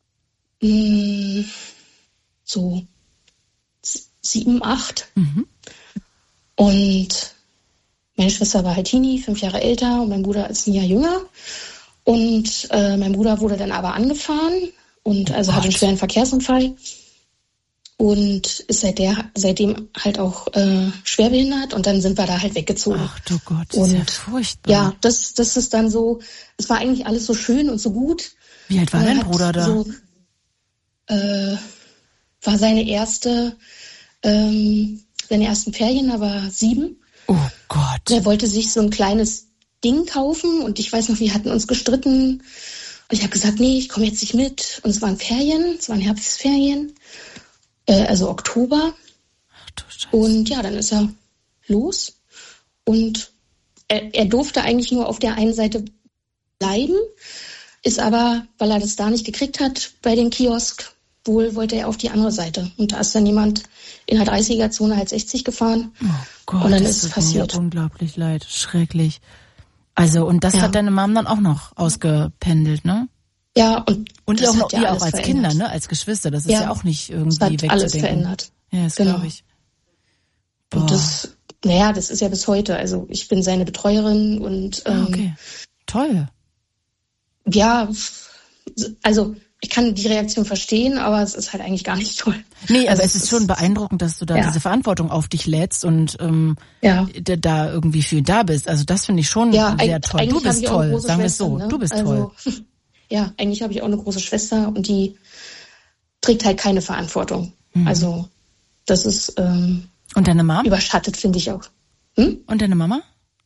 So sieben, acht. Mhm. Und meine Schwester war halt Teenie, fünf Jahre älter und mein Bruder ist ein Jahr jünger. Und äh, mein Bruder wurde dann aber angefahren und also oh hat einen schweren Verkehrsunfall und ist seit der, seitdem halt auch äh, schwerbehindert und dann sind wir da halt weggezogen. Ach du Gott, das und, ist ja furchtbar. Ja, das, das ist dann so, es war eigentlich alles so schön und so gut. Wie alt war äh, dein Bruder da? So, äh, war seine erste, ähm, seine ersten Ferien, er war sieben. Oh Gott. Er wollte sich so ein kleines Ding kaufen und ich weiß noch, wir hatten uns gestritten und ich habe gesagt, nee, ich komme jetzt nicht mit. Und es waren Ferien, es waren Herbstferien, äh, also Oktober. Ach du Scheiße. Und ja, dann ist er los und er, er durfte eigentlich nur auf der einen Seite bleiben, ist aber, weil er das da nicht gekriegt hat bei dem Kiosk, wohl wollte er auf die andere Seite. Und da ist dann jemand in der dreißiger-Zone halt sechzig gefahren. Oh Gott, und dann das ist es tut mir passiert. Unglaublich leid, schrecklich. Also, und das Ja. hat deine Mom dann auch noch ausgependelt, ne? Ja, und, Und das ihr auch, noch, hat ja ihr auch alles als verändert. Kinder, ne? Als Geschwister, das ist ja, Ja. auch nicht Das irgendwie hat wegzudenken. alles verändert. Ja, das Genau. glaube ich. Und Boah. das, naja, das ist ja bis heute. Also ich bin seine Betreuerin und ähm, Ah, okay. Toll. ja, also ich kann die Reaktion verstehen, aber es ist halt eigentlich gar nicht toll. Nee, also aber es ist schon beeindruckend, dass du da ja. diese Verantwortung auf dich lädst und ähm, Ja. da, da irgendwie für da bist. Also das finde ich schon Ja, sehr eig- toll. eigentlich Du bist habe ich auch eine toll, große sagen wir es Schwester, so. ne? Du bist also, toll. Ja, eigentlich habe ich auch eine große Schwester und die trägt halt keine Verantwortung. Mhm. Also das ist ähm, Und deine Mom? überschattet, finde ich auch. Hm? Und deine Mama?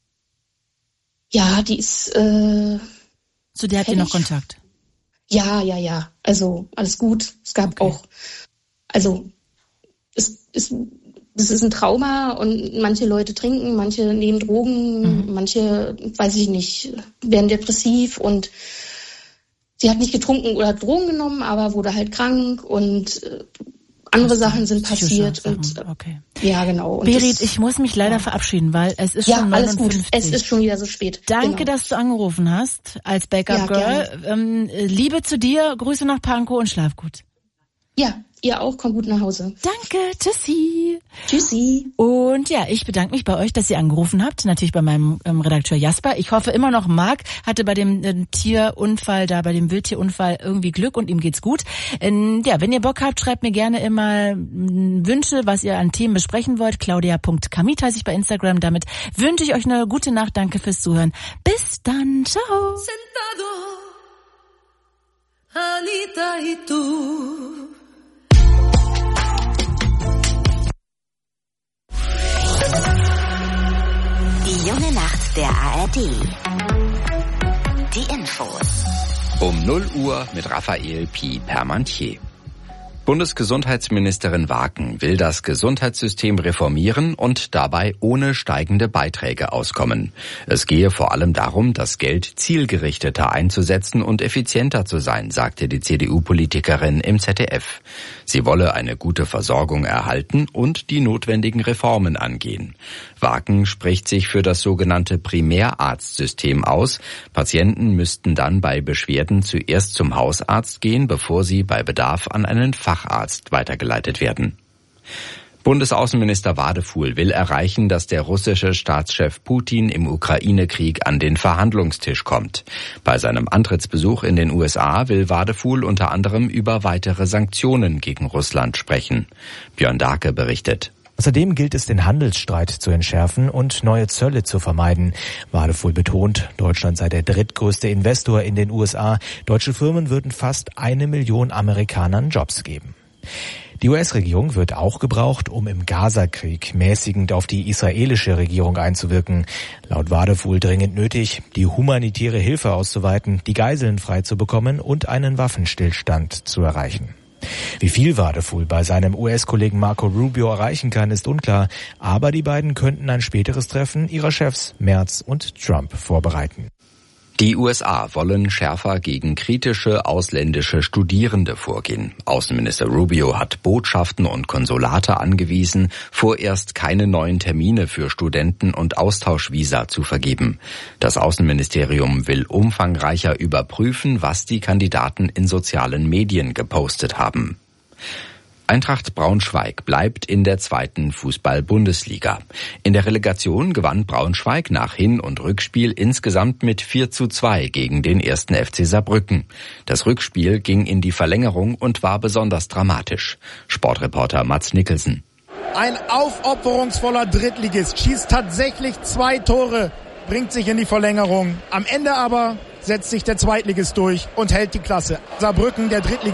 Ja, die ist äh, Zu der habt ihr Kenn noch ich. Kontakt? ja, ja, ja. Also alles gut. Es gab Okay. auch, also es ist, es ist ein Trauma und manche Leute trinken, manche nehmen Drogen, Mhm. manche, weiß ich nicht, werden depressiv und sie hat nicht getrunken oder Drogen genommen, aber wurde halt krank und äh, andere Sachen sind Psychische passiert. Sachen. Und äh, Okay. ja, genau. Und Berit, das- ich muss mich leider ja. verabschieden, weil es ist ja, schon alles neunundfünfzig. gut. Es ist schon wieder so spät. Danke, genau. dass du angerufen hast als Backup Ja, Girl. Ähm, Liebe zu dir, Grüße nach Pankow und schlaf gut. Ja, ihr auch. Kommt gut nach Hause. Danke. Tschüssi. Tschüssi. Und ja, ich bedanke mich bei euch, dass ihr angerufen habt. Natürlich bei meinem ähm, Redakteur Jasper. Ich hoffe immer noch, Marc hatte bei dem äh, Tierunfall, da bei dem Wildtierunfall irgendwie Glück und ihm geht's gut. Ähm, ja, wenn ihr Bock habt, schreibt mir gerne immer m, Wünsche, was ihr an Themen besprechen wollt. claudia punkt kamit heiße ich bei Instagram. Damit wünsche ich euch eine gute Nacht. Danke fürs Zuhören. Bis dann. Ciao. Sentado, Anita y tú. Die junge Nacht der A R D. Die Infos. Um null Uhr mit Raphael Pi Parmentier. Bundesgesundheitsministerin Waken will das Gesundheitssystem reformieren und dabei ohne steigende Beiträge auskommen. Es gehe vor allem darum, das Geld zielgerichteter einzusetzen und effizienter zu sein, sagte die C D U-Politikerin im Z D F. Sie wolle eine gute Versorgung erhalten und die notwendigen Reformen angehen. Waken spricht sich für das sogenannte Primärarztsystem aus. Patienten müssten dann bei Beschwerden zuerst zum Hausarzt gehen, bevor sie bei Bedarf an einen Facharzt weitergeleitet werden. Bundesaußenminister Wadefuhl will erreichen, dass der russische Staatschef Putin im Ukraine-Krieg an den Verhandlungstisch kommt. Bei seinem Antrittsbesuch in den U S A will Wadefuhl unter anderem über weitere Sanktionen gegen Russland sprechen. Björn Dahlke berichtet. Außerdem gilt es, den Handelsstreit zu entschärfen und neue Zölle zu vermeiden. Wadefuhl betont, Deutschland sei der drittgrößte Investor in den U S A. Deutsche Firmen würden fast eine Million Amerikanern Jobs geben. Die U S-Regierung wird auch gebraucht, um im Gaza-Krieg mäßigend auf die israelische Regierung einzuwirken. Laut Wadefuhl dringend nötig, die humanitäre Hilfe auszuweiten, die Geiseln freizubekommen und einen Waffenstillstand zu erreichen. Wie viel Wadefuhl bei seinem U S-Kollegen Marco Rubio erreichen kann, ist unklar, aber die beiden könnten ein späteres Treffen ihrer Chefs Merz und Trump vorbereiten. Die U S A wollen schärfer gegen kritische ausländische Studierende vorgehen. Außenminister Rubio hat Botschaften und Konsulate angewiesen, vorerst keine neuen Termine für Studenten und Austauschvisa zu vergeben. Das Außenministerium will umfangreicher überprüfen, was die Kandidaten in sozialen Medien gepostet haben. Eintracht Braunschweig bleibt in der zweiten Fußball-Bundesliga. In der Relegation gewann Braunschweig nach Hin- und Rückspiel insgesamt mit vier zu zwei gegen den ersten F C Saarbrücken. Das Rückspiel ging in die Verlängerung und war besonders dramatisch. Sportreporter Mats Nicholson. Ein aufopferungsvoller Drittligist schießt tatsächlich zwei Tore, bringt sich in die Verlängerung. Am Ende aber setzt sich der Zweitligist durch und hält die Klasse. Saarbrücken, der Drittligist.